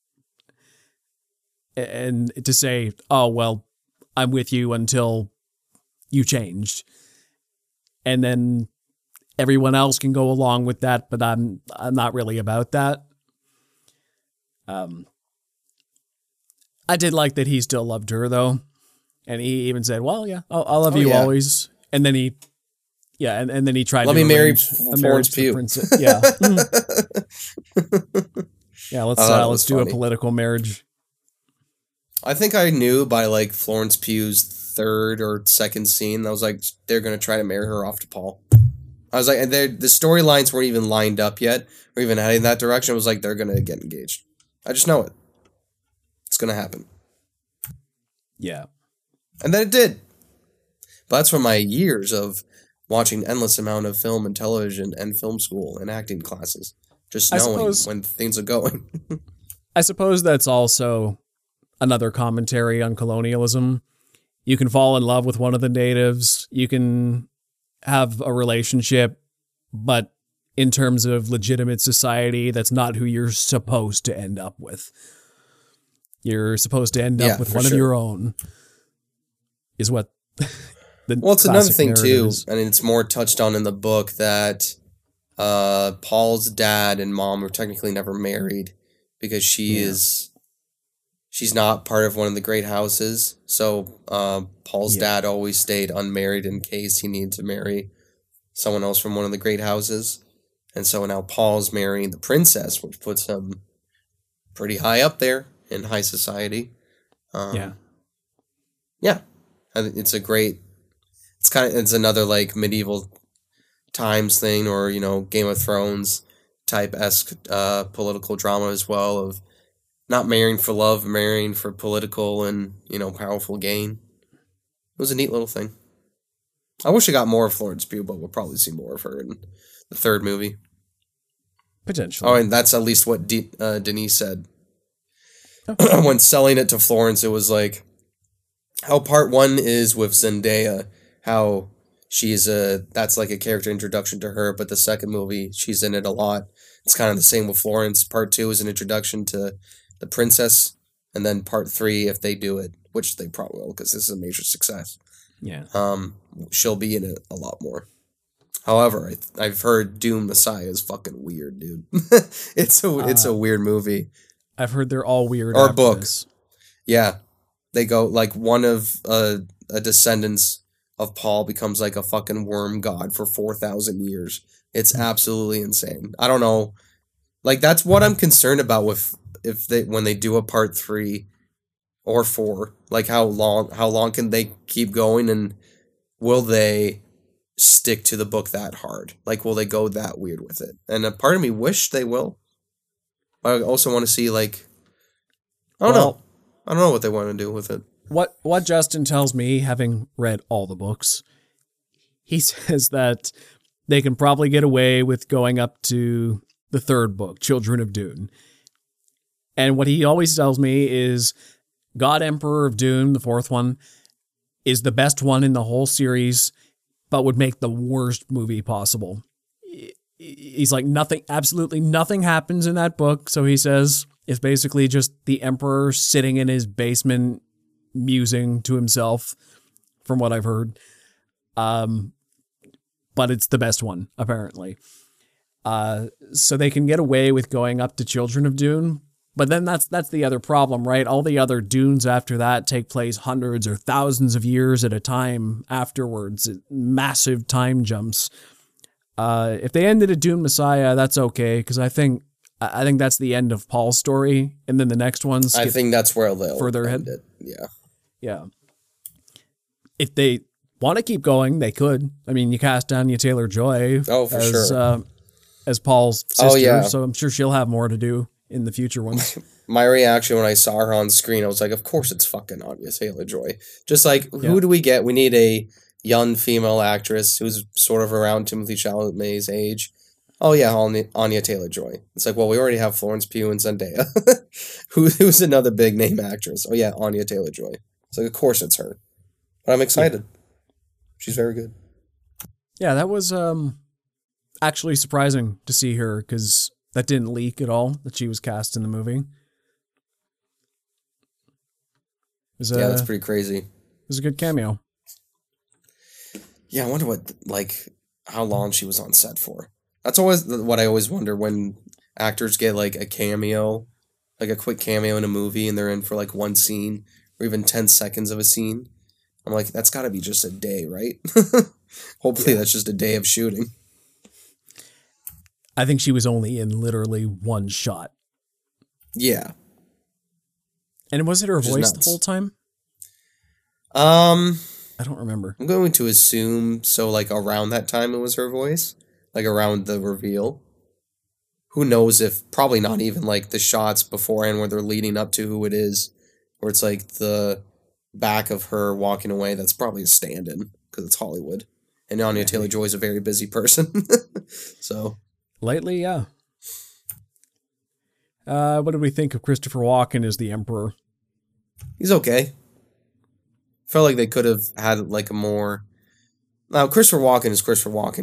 And to say, oh, well, I'm with you until you changed. And then everyone else can go along with that, but I'm not really about that. I did like that he still loved her though, and he even said, "Well, yeah, I'll love Oh, you yeah. always." And then he, and then he tried Let to me marry arrange a Florence marriage to the Pugh. princess. Yeah, yeah. Let's that let's was do a funny. political marriage. I think I knew by like Florence Pugh's third or second scene. I was like, they're gonna try to marry her off to Paul. I was like, and the storylines weren't even lined up yet, or even heading that direction. I was like, they're gonna get engaged. I just know it. It's gonna happen, Yeah, and then it did. But that's from my years of watching endless amount of film and television and film school and acting classes. Just I knowing suppose- when things are going. I suppose that's also another commentary on colonialism. You can fall in love with one of the natives. You can have a relationship, but in terms of legitimate society, that's not who you're supposed to end up with. You're supposed to end up Yeah, with for one of sure. your own, is what the Well, it's another classic thing narrative too, is. and it's more touched on in the book that Paul's dad and mom were technically never married because she's not part of one of the great houses. So Paul's Yeah. dad always stayed unmarried in case he needed to marry someone else from one of the great houses. And so now Paul's marrying the princess, which puts him pretty high up there in high society. Yeah. Yeah, I think it's a great. It's another like medieval times thing, or Game of Thrones type esque political drama as well, of not marrying for love, marrying for political and powerful gain. It was a neat little thing. I wish I got more of Florence Pugh, but we'll probably see more of her in the third movie. Potentially. Oh, and that's at least what Denise said. Oh. When selling it to Florence, it was like how part one is with Zendaya, how that's like a character introduction to her, but the second movie, she's in it a lot. It's kind of the same with Florence. Part two is an introduction to the princess, and then part three, if they do it, which they probably will, because this is a major success, Yeah. she'll be in it a lot more. However, I've heard Doom Messiah is fucking weird, dude. It's a weird movie. I've heard they're all weird. Or after book. this. Yeah, they go like one of a descendants of Paul becomes like a fucking worm god for 4,000 years. It's absolutely insane. I don't know, like that's what I'm concerned about with when they do a part 3 or 4. Like how long can they keep going, and will they stick to the book that hard? Like will they go that weird with it? And a part of me wish they will. I also want to see like I don't know what they want to do with it. What Justin tells me, having read all the books, he says that they can probably get away with going up to the third book, Children of Dune. And what he always tells me is God Emperor of Dune, the fourth one, is the best one in the whole series, but would make the worst movie possible. He's like, absolutely nothing happens in that book. So he says it's basically just the Emperor sitting in his basement musing to himself, from what I've heard. But it's the best one, apparently. So they can get away with going up to Children of Dune. But then that's the other problem, right? All the other Dunes after that take place hundreds or thousands of years at a time afterwards. Massive time jumps. If they ended at Dune Messiah, that's okay, because I think that's the end of Paul's story, and then the next one's I think that's where they'll further end ahead. it. Yeah. Yeah. If they want to keep going, they could. I mean, you cast Anya Taylor-Joy as Paul's sister, Oh, yeah. so I'm sure she'll have more to do in the future ones. My reaction when I saw her on screen, I was like, of course it's fucking Anya Taylor-Joy. Just like, who do we get? We need a young female actress who's sort of around Timothée Chalamet's age. Oh yeah, Anya Taylor-Joy. It's like, well, we already have Florence Pugh and Zendaya. Who's another big name actress? Oh yeah, Anya Taylor-Joy. It's like, of course it's her. But I'm excited. Yeah. She's very good. Yeah, that was actually surprising to see her, because that didn't leak at all, that she was cast in the movie. Yeah, that's pretty crazy. It was a good cameo. Yeah, I wonder how long she was on set for. That's always what I always wonder when actors get like a cameo like a quick cameo in a movie and they're in for like one scene or even 10 seconds of a scene. I'm like, that's got to be just a day, right? Hopefully that's just a day of shooting. I think she was only in literally one shot. Yeah. And was it her voice the whole time? I don't remember. I'm going to assume so, like around that time it was her voice, like around the reveal. Who knows if, probably not even like the shots beforehand where they're leading up to who it is, where it's like the back of her walking away, that's probably a stand-in because it's Hollywood. And Anya Taylor-Joy is a very busy person. So. Lately, yeah. What did we think of Christopher Walken as the Emperor? He's okay. Felt like they could have had like a more. Now Christopher Walken is Christopher Walken.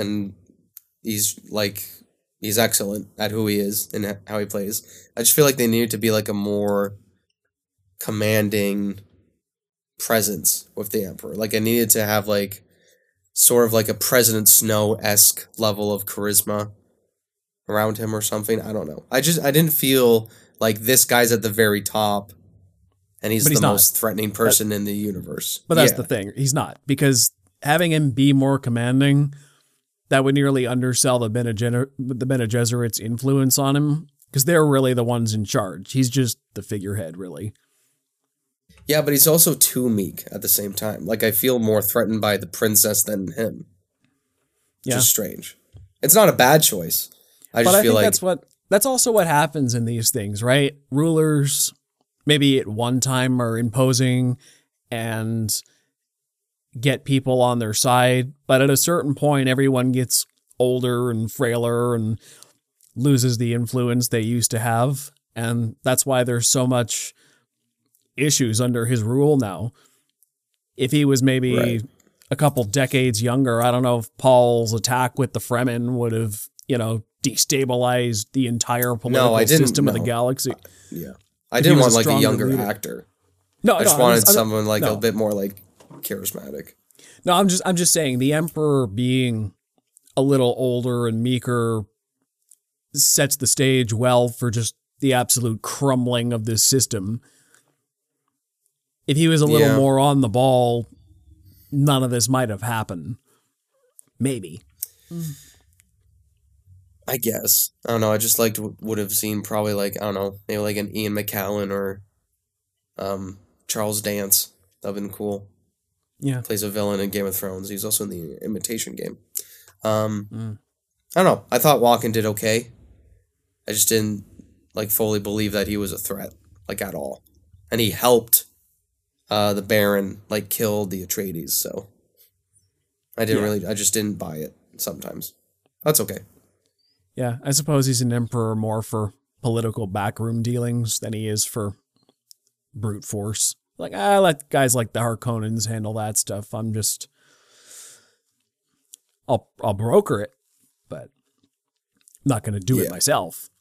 He's excellent at who he is and how he plays. I just feel like they needed to be like a more commanding presence with the Emperor. Like I needed to have like sort of like a President Snow-esque level of charisma around him or something. I don't know. I didn't feel like this guy's at the very top. And he's the most threatening person in the universe. But that's the thing. He's not. Because having him be more commanding, that would nearly undersell the Bene Gesserit's influence on him. Because they're really the ones in charge. He's just the figurehead, really. Yeah, but he's also too meek at the same time. Like, I feel more threatened by the princess than him. Yeah. Just strange. It's not a bad choice. I feel like that's also what happens in these things, right? Rulers maybe at one time are imposing and get people on their side, but at a certain point, everyone gets older and frailer and loses the influence they used to have. And that's why there's so much issues under his rule now. If he was maybe a couple decades younger, I don't know if Paul's attack with the Fremen would have, destabilized the entire political system of the galaxy. I didn't want like a younger actor. I just wanted someone like a bit more like charismatic. No, I'm just saying the Emperor being a little older and meeker sets the stage well for just the absolute crumbling of this system. If he was a little more on the ball, none of this might have happened. Maybe. I guess. I don't know. I just would have seen probably like, I don't know, maybe like an Ian McKellen or Charles Dance. That would have been cool. Yeah. Plays a villain in Game of Thrones. He's also in the Imitation Game. I don't know. I thought Walken did okay. I just didn't like fully believe that he was a threat, like at all. And he helped the Baron like kill the Atreides, so I just didn't buy it sometimes. That's okay. Yeah, I suppose he's an emperor more for political backroom dealings than he is for brute force. Like, I let guys like the Harkonnens handle that stuff. I'll broker it, but I'm not going to do it myself.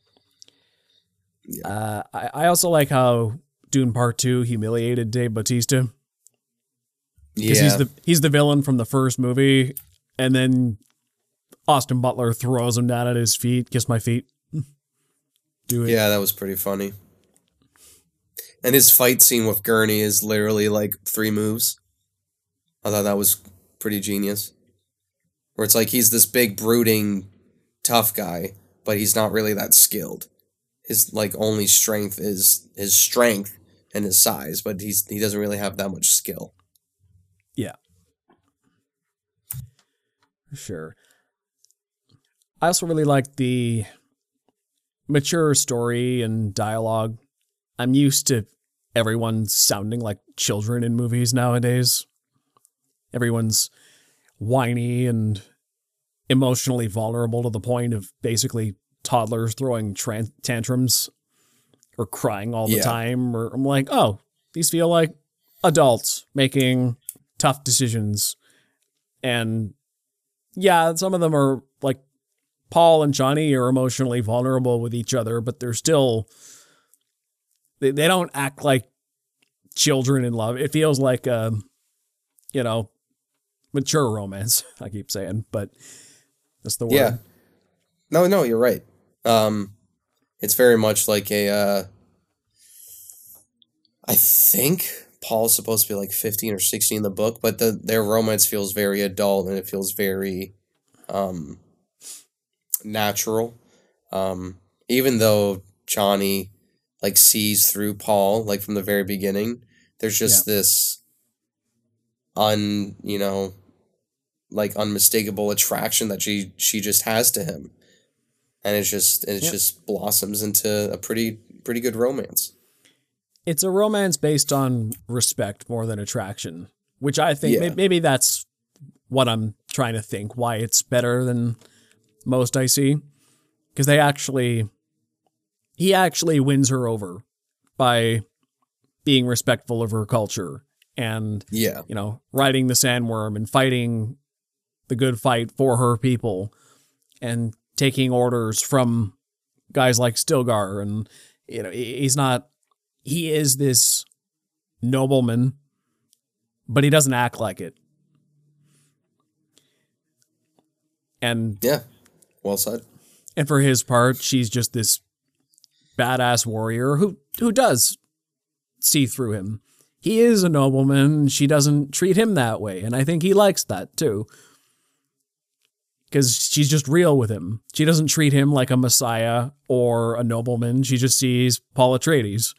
Yeah. I also like how Dune Part 2 humiliated Dave Bautista. Because he's the villain from the first movie, and then Austin Butler throws him down at his feet. Kiss my feet. Do it. Yeah, that was pretty funny. And his fight scene with Gurney is literally like 3 moves. I thought that was pretty genius. Where it's like he's this big, brooding, tough guy, but he's not really that skilled. His like only strength is his strength and his size, but he doesn't really have that much skill. Yeah. Sure. I also really like the mature story and dialogue. I'm used to everyone sounding like children in movies nowadays. Everyone's whiny and emotionally vulnerable to the point of basically toddlers throwing tantrums or crying all the time. Or I'm like, oh, these feel like adults making tough decisions. And yeah, some of them are like Paul and Johnny are emotionally vulnerable with each other, but they're still, they don't act like children in love. It feels like mature romance, I keep saying, but that's the word. Yeah. No, you're right. It's very much like a. I think Paul's supposed to be like 15 or 16 in the book, but their romance feels very adult and it feels very natural. Even though Johnny like sees through Paul like from the very beginning, there's just this like unmistakable attraction that she just has to him. And it just blossoms into a pretty good romance. It's a romance based on respect more than attraction, which I think maybe that's what I'm trying to think, why it's better than most I see. Because he actually wins her over by being respectful of her culture and, riding the sandworm and fighting the good fight for her people and taking orders from guys like Stilgar. And, he is this nobleman, but he doesn't act like it. And yeah, well said. And for his part, she's just this badass warrior who does see through him. He is a nobleman. She doesn't treat him that way. And I think he likes that too. Because she's just real with him. She doesn't treat him like a messiah or a nobleman. She just sees Paul Atreides.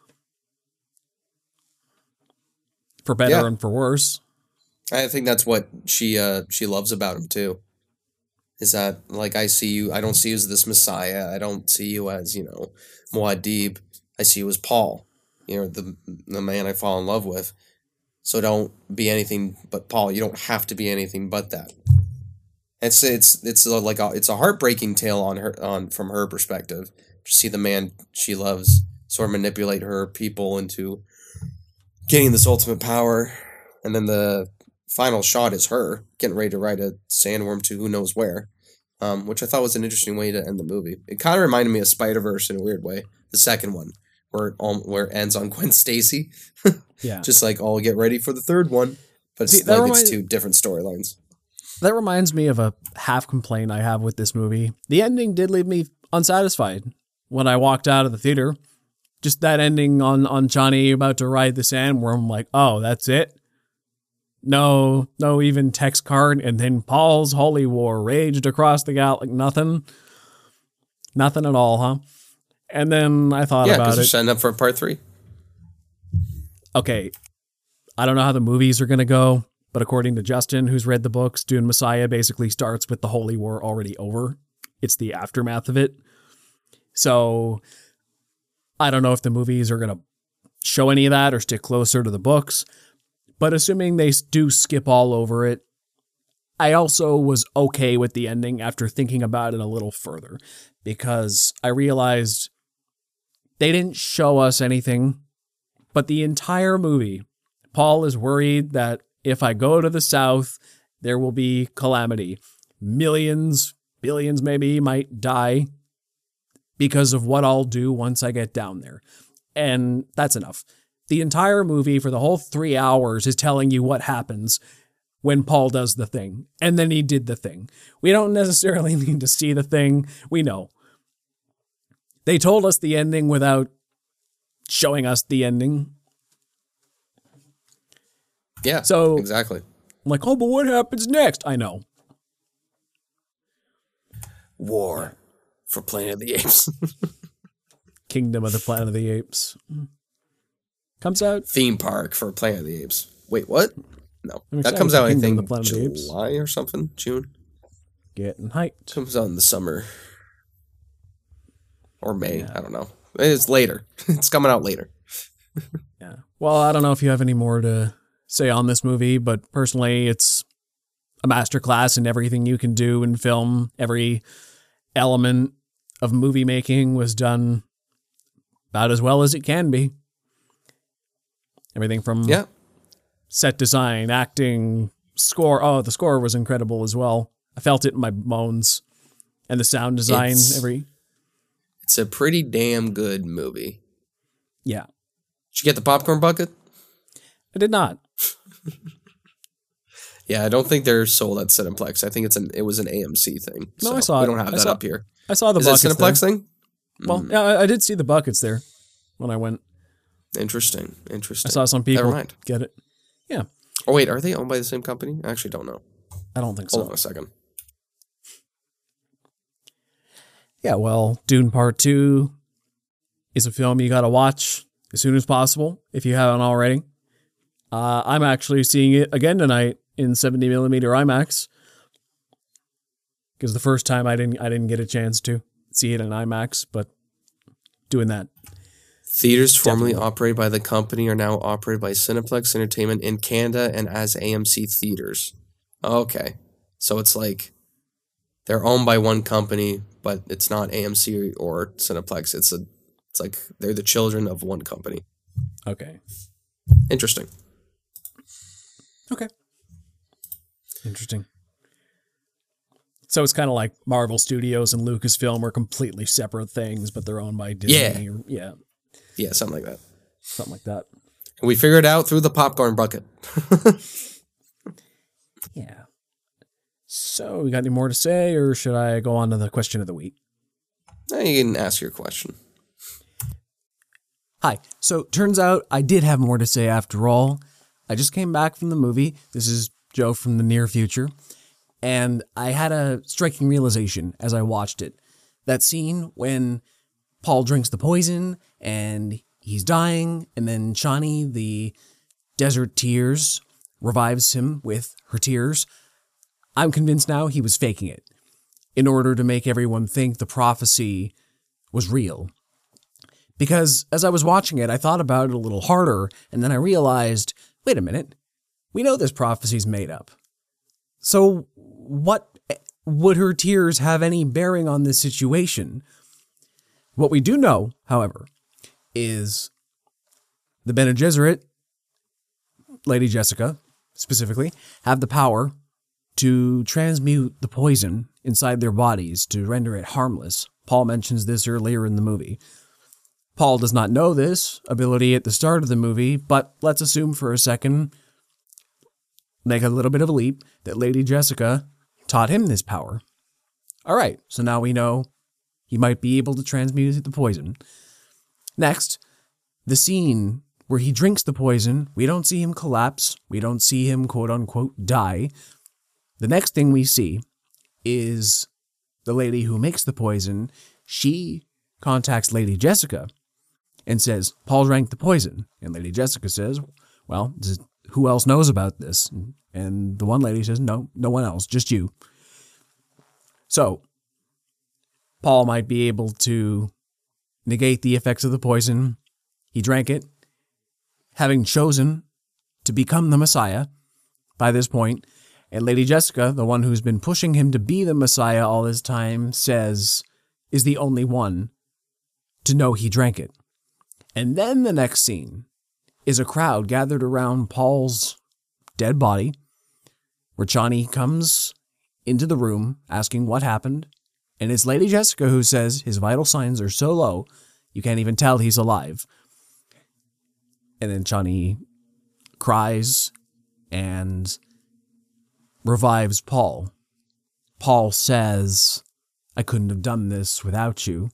For better and for worse. I think that's what she loves about him too. Is that, like, I don't see you as this messiah. I don't see you as, Muad'Dib. I see you as Paul. The man I fall in love with. So don't be anything but Paul. You don't have to be anything but that. It's a heartbreaking tale from her perspective. To see the man she loves sort of manipulate her people into getting this ultimate power, and then the final shot is her getting ready to ride a sandworm to who knows where, which I thought was an interesting way to end the movie. It kind of reminded me of Spider-Verse in a weird way, the second one, where it ends on Gwen Stacy. Yeah. Just like, oh, get ready for the third one. But it's two different storylines. That reminds me of a half complaint I have with this movie. The ending did leave me unsatisfied when I walked out of the theater. Just that ending on Johnny about to ride the sandworm, I'm like, oh, that's it? No even text card, and then Paul's holy war raged across the galaxy, like nothing at all, huh? And then I thought about it. Yeah, because you're setting up for part 3. Okay, I don't know how the movies are going to go, but according to Justin, who's read the books, Dune Messiah basically starts with the holy war already over. It's the aftermath of it. So I don't know if the movies are going to show any of that or stick closer to the books, but assuming they do skip all over it, I also was okay with the ending after thinking about it a little further, because I realized they didn't show us anything, but the entire movie, Paul is worried that if I go to the south, there will be calamity. Millions, billions maybe might die because of what I'll do once I get down there. And that's enough. The entire movie for the whole 3 hours is telling you what happens when Paul does the thing. And then he did the thing. We don't necessarily need to see the thing. We know. They told us the ending without showing us the ending. Yeah, so exactly. I'm like, oh, but what happens next? I know. War for Planet of the Apes. Kingdom of the Planet of the Apes. Comes out. Theme park for Planet of the Apes. Wait, what? No. That comes out, I think, July or something? June? Getting hyped. Comes out in the summer. Or May. Yeah. I don't know. It's later. It's coming out later. Yeah. Well, I don't know if you have any more to say on this movie, but personally, it's a masterclass in everything you can do in film. Every element of movie making was done about as well as it can be. Everything from set design, acting, score. Oh, the score was incredible as well. I felt it in my bones. And the sound design. It's a pretty damn good movie. Yeah. Did you get the popcorn bucket? I did not. Yeah, I don't think they're sold at Cineplex. I think it was an AMC thing. No, I saw it. We don't have that up here. I saw the bucket. Is it Cineplex thing? Well, yeah, I did see the buckets there when I went. Interesting. I saw some people Never mind. get it. Yeah. Oh, wait, are they owned by the same company? I actually don't know. I don't think so. Hold on a second. Yeah, well, Dune Part 2 is a film you got to watch as soon as possible if you haven't already. I'm actually seeing it again tonight in 70mm IMAX because the first time I didn't get a chance to see it in IMAX, but doing that. Theaters formerly operated by the company are now operated by Cineplex Entertainment in Canada and as AMC Theaters. Okay. So it's like they're owned by one company, but it's not AMC or Cineplex. It's like they're the children of one company. Okay. Interesting. Okay. Interesting. So it's kind of like Marvel Studios and Lucasfilm are completely separate things, but they're owned by Disney. Yeah. Yeah, something like that. Something like that. And we figured it out through the popcorn bucket. Yeah. So, we got any more to say, or should I go on to the question of the week? Now you can ask your question. Hi. So, turns out I did have more to say after all. I just came back from the movie. This is Joe from the near future. And I had a striking realization as I watched it. That scene when Paul drinks the poison and he's dying, and then Chani, the desert tears, revives him with her tears. I'm convinced now he was faking it in order to make everyone think the prophecy was real. Because as I was watching it, I thought about it a little harder, and then I realized, wait a minute, we know this prophecy's made up. So what would her tears have any bearing on this situation? What we do know, however, is the Bene Gesserit, Lady Jessica specifically, have the power to transmute the poison inside their bodies to render it harmless. Paul mentions this earlier in the movie. Paul does not know this ability at the start of the movie, but let's assume for a second, make a little bit of a leap, that Lady Jessica taught him this power. All right, so now we know he might be able to transmute the poison. Next, the scene where he drinks the poison, we don't see him collapse. We don't see him, quote unquote, die. The next thing we see is the lady who makes the poison. She contacts Lady Jessica and says, Paul drank the poison. And Lady Jessica says, well, who else knows about this? And the one lady says, no one else, just you. So, Paul might be able to negate the effects of the poison. He drank it, having chosen to become the Messiah by this point. And Lady Jessica, the one who's been pushing him to be the Messiah all this time, is the only one to know he drank it. And then the next scene is a crowd gathered around Paul's dead body, where Chani comes into the room asking what happened. And it's Lady Jessica who says his vital signs are so low, you can't even tell he's alive. And then Chani cries and revives Paul. Paul says, I couldn't have done this without you.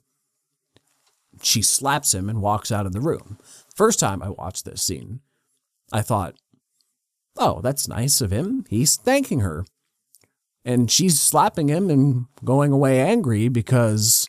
She slaps him and walks out of the room. First time I watched this scene, I thought, oh, that's nice of him. He's thanking her. And she's slapping him and going away angry because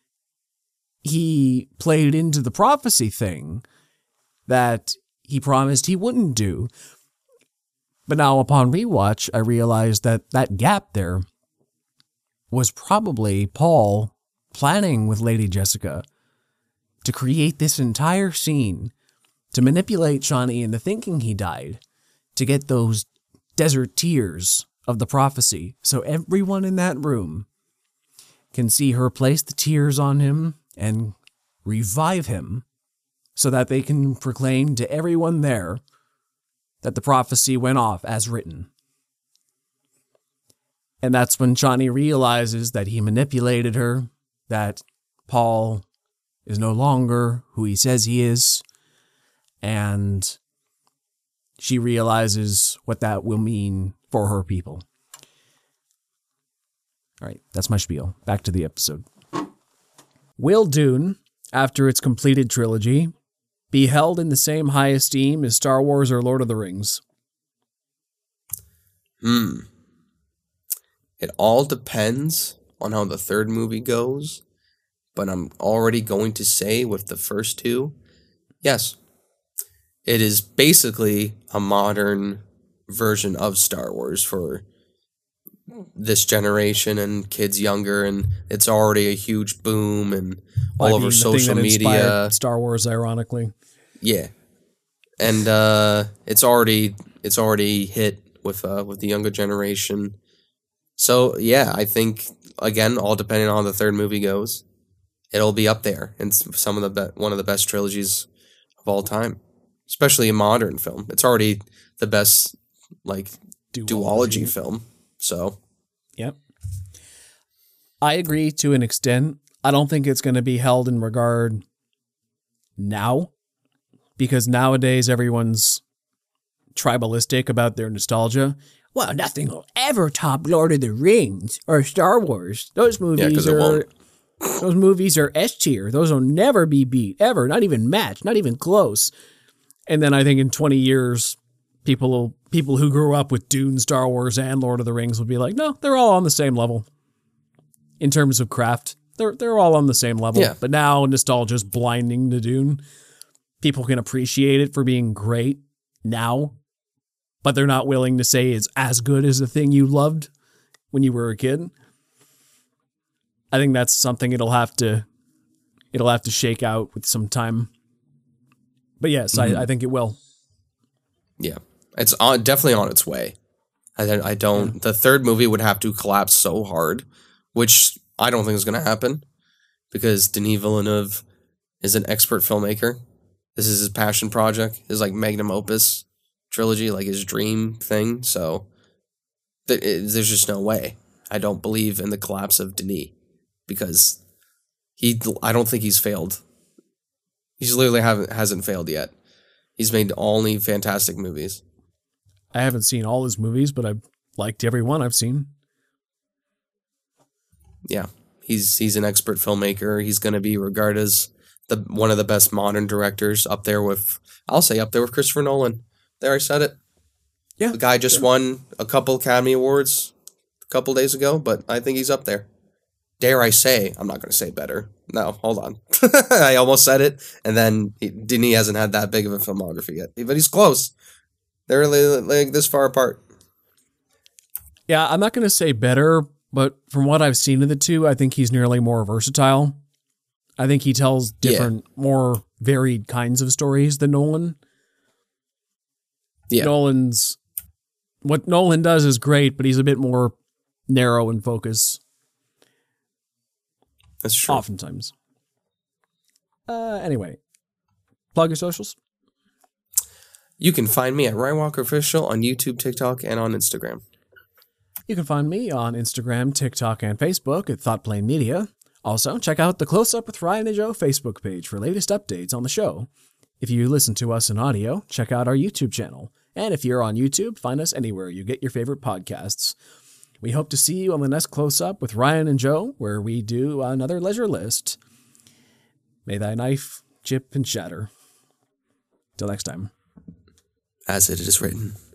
he played into the prophecy thing that he promised he wouldn't do. But now upon rewatch, I realized that that gap there was probably Paul planning with Lady Jessica to create this entire scene to manipulate Chani into thinking he died, to get those desert tears of the prophecy, so everyone in that room can see her place the tears on him and revive him, so that they can proclaim to everyone there that the prophecy went off as written. And that's when Chani realizes that he manipulated her, that Paul is no longer who he says he is, and she realizes what that will mean for her people. All right, that's my spiel. Back to the episode. Will Dune, after its completed trilogy, be held in the same high esteem as Star Wars or Lord of the Rings? It all depends on how the third movie goes, but I'm already going to say with the first two, yes. It is basically a modern version of Star Wars for this generation and kids younger, and it's already a huge boom and all over social media. Star Wars, ironically. Yeah. And it's already hit with the younger generation. So yeah, I think again, all depending on how the third movie goes, it'll be up there in some of the one of the best trilogies of all time, especially a modern film. It's already the best like duology film. So, yep. I agree to an extent. I don't think it's going to be held in regard now, because nowadays everyone's tribalistic about their nostalgia. Well, nothing will ever top Lord of the Rings or Star Wars. Those movies are S tier. Those will never be beat, ever. Not even matched, not even close. And then I think in 20 years, people who grew up with Dune, Star Wars, and Lord of the Rings will be like, no, they're all on the same level. In terms of craft, they're all on the same level. Yeah. But now nostalgia's blinding to Dune. People can appreciate it for being great now, but they're not willing to say it's as good as the thing you loved when you were a kid. I think that's something it'll have to shake out with some time. But yes, I think it will. Yeah, it's definitely on its way. I don't. The third movie would have to collapse so hard, which I don't think is going to happen, because Denis Villeneuve is an expert filmmaker. This is his passion project, his like magnum opus trilogy, like his dream thing. So there's just no way. I don't believe in the collapse of Denis, because I don't think he's failed. He's literally hasn't failed yet. He's made only fantastic movies. I haven't seen all his movies, but I've liked every one I've seen. Yeah, he's an expert filmmaker. He's going to be regarded as one of the best modern directors, up there with Christopher Nolan. There, I said it. Yeah, the guy just won a couple Academy Awards a couple days ago, but I think he's up there. Dare I say, I'm not going to say better. No, hold on. I almost said it, and then Denis hasn't had that big of a filmography yet, but he's close. They're like this far apart. Yeah, I'm not going to say better, but from what I've seen of the two, I think he's nearly more versatile. I think he tells different, more varied kinds of stories than Nolan. Yeah. What Nolan does is great, but he's a bit more narrow in focus. That's true. Oftentimes. Anyway, plug your socials. You can find me at Ryan Walker Official on YouTube, TikTok, and on Instagram. You can find me on Instagram, TikTok, and Facebook at ThoughtPlane Media. Also, check out the Close Up with Ryan and Joe Facebook page for latest updates on the show. If you listen to us in audio, check out our YouTube channel. And if you're on YouTube, find us anywhere you get your favorite podcasts. We hope to see you on the next Close Up with Ryan and Joe, where we do another leisure list. May thy knife chip and shatter. Till next time. As it is written.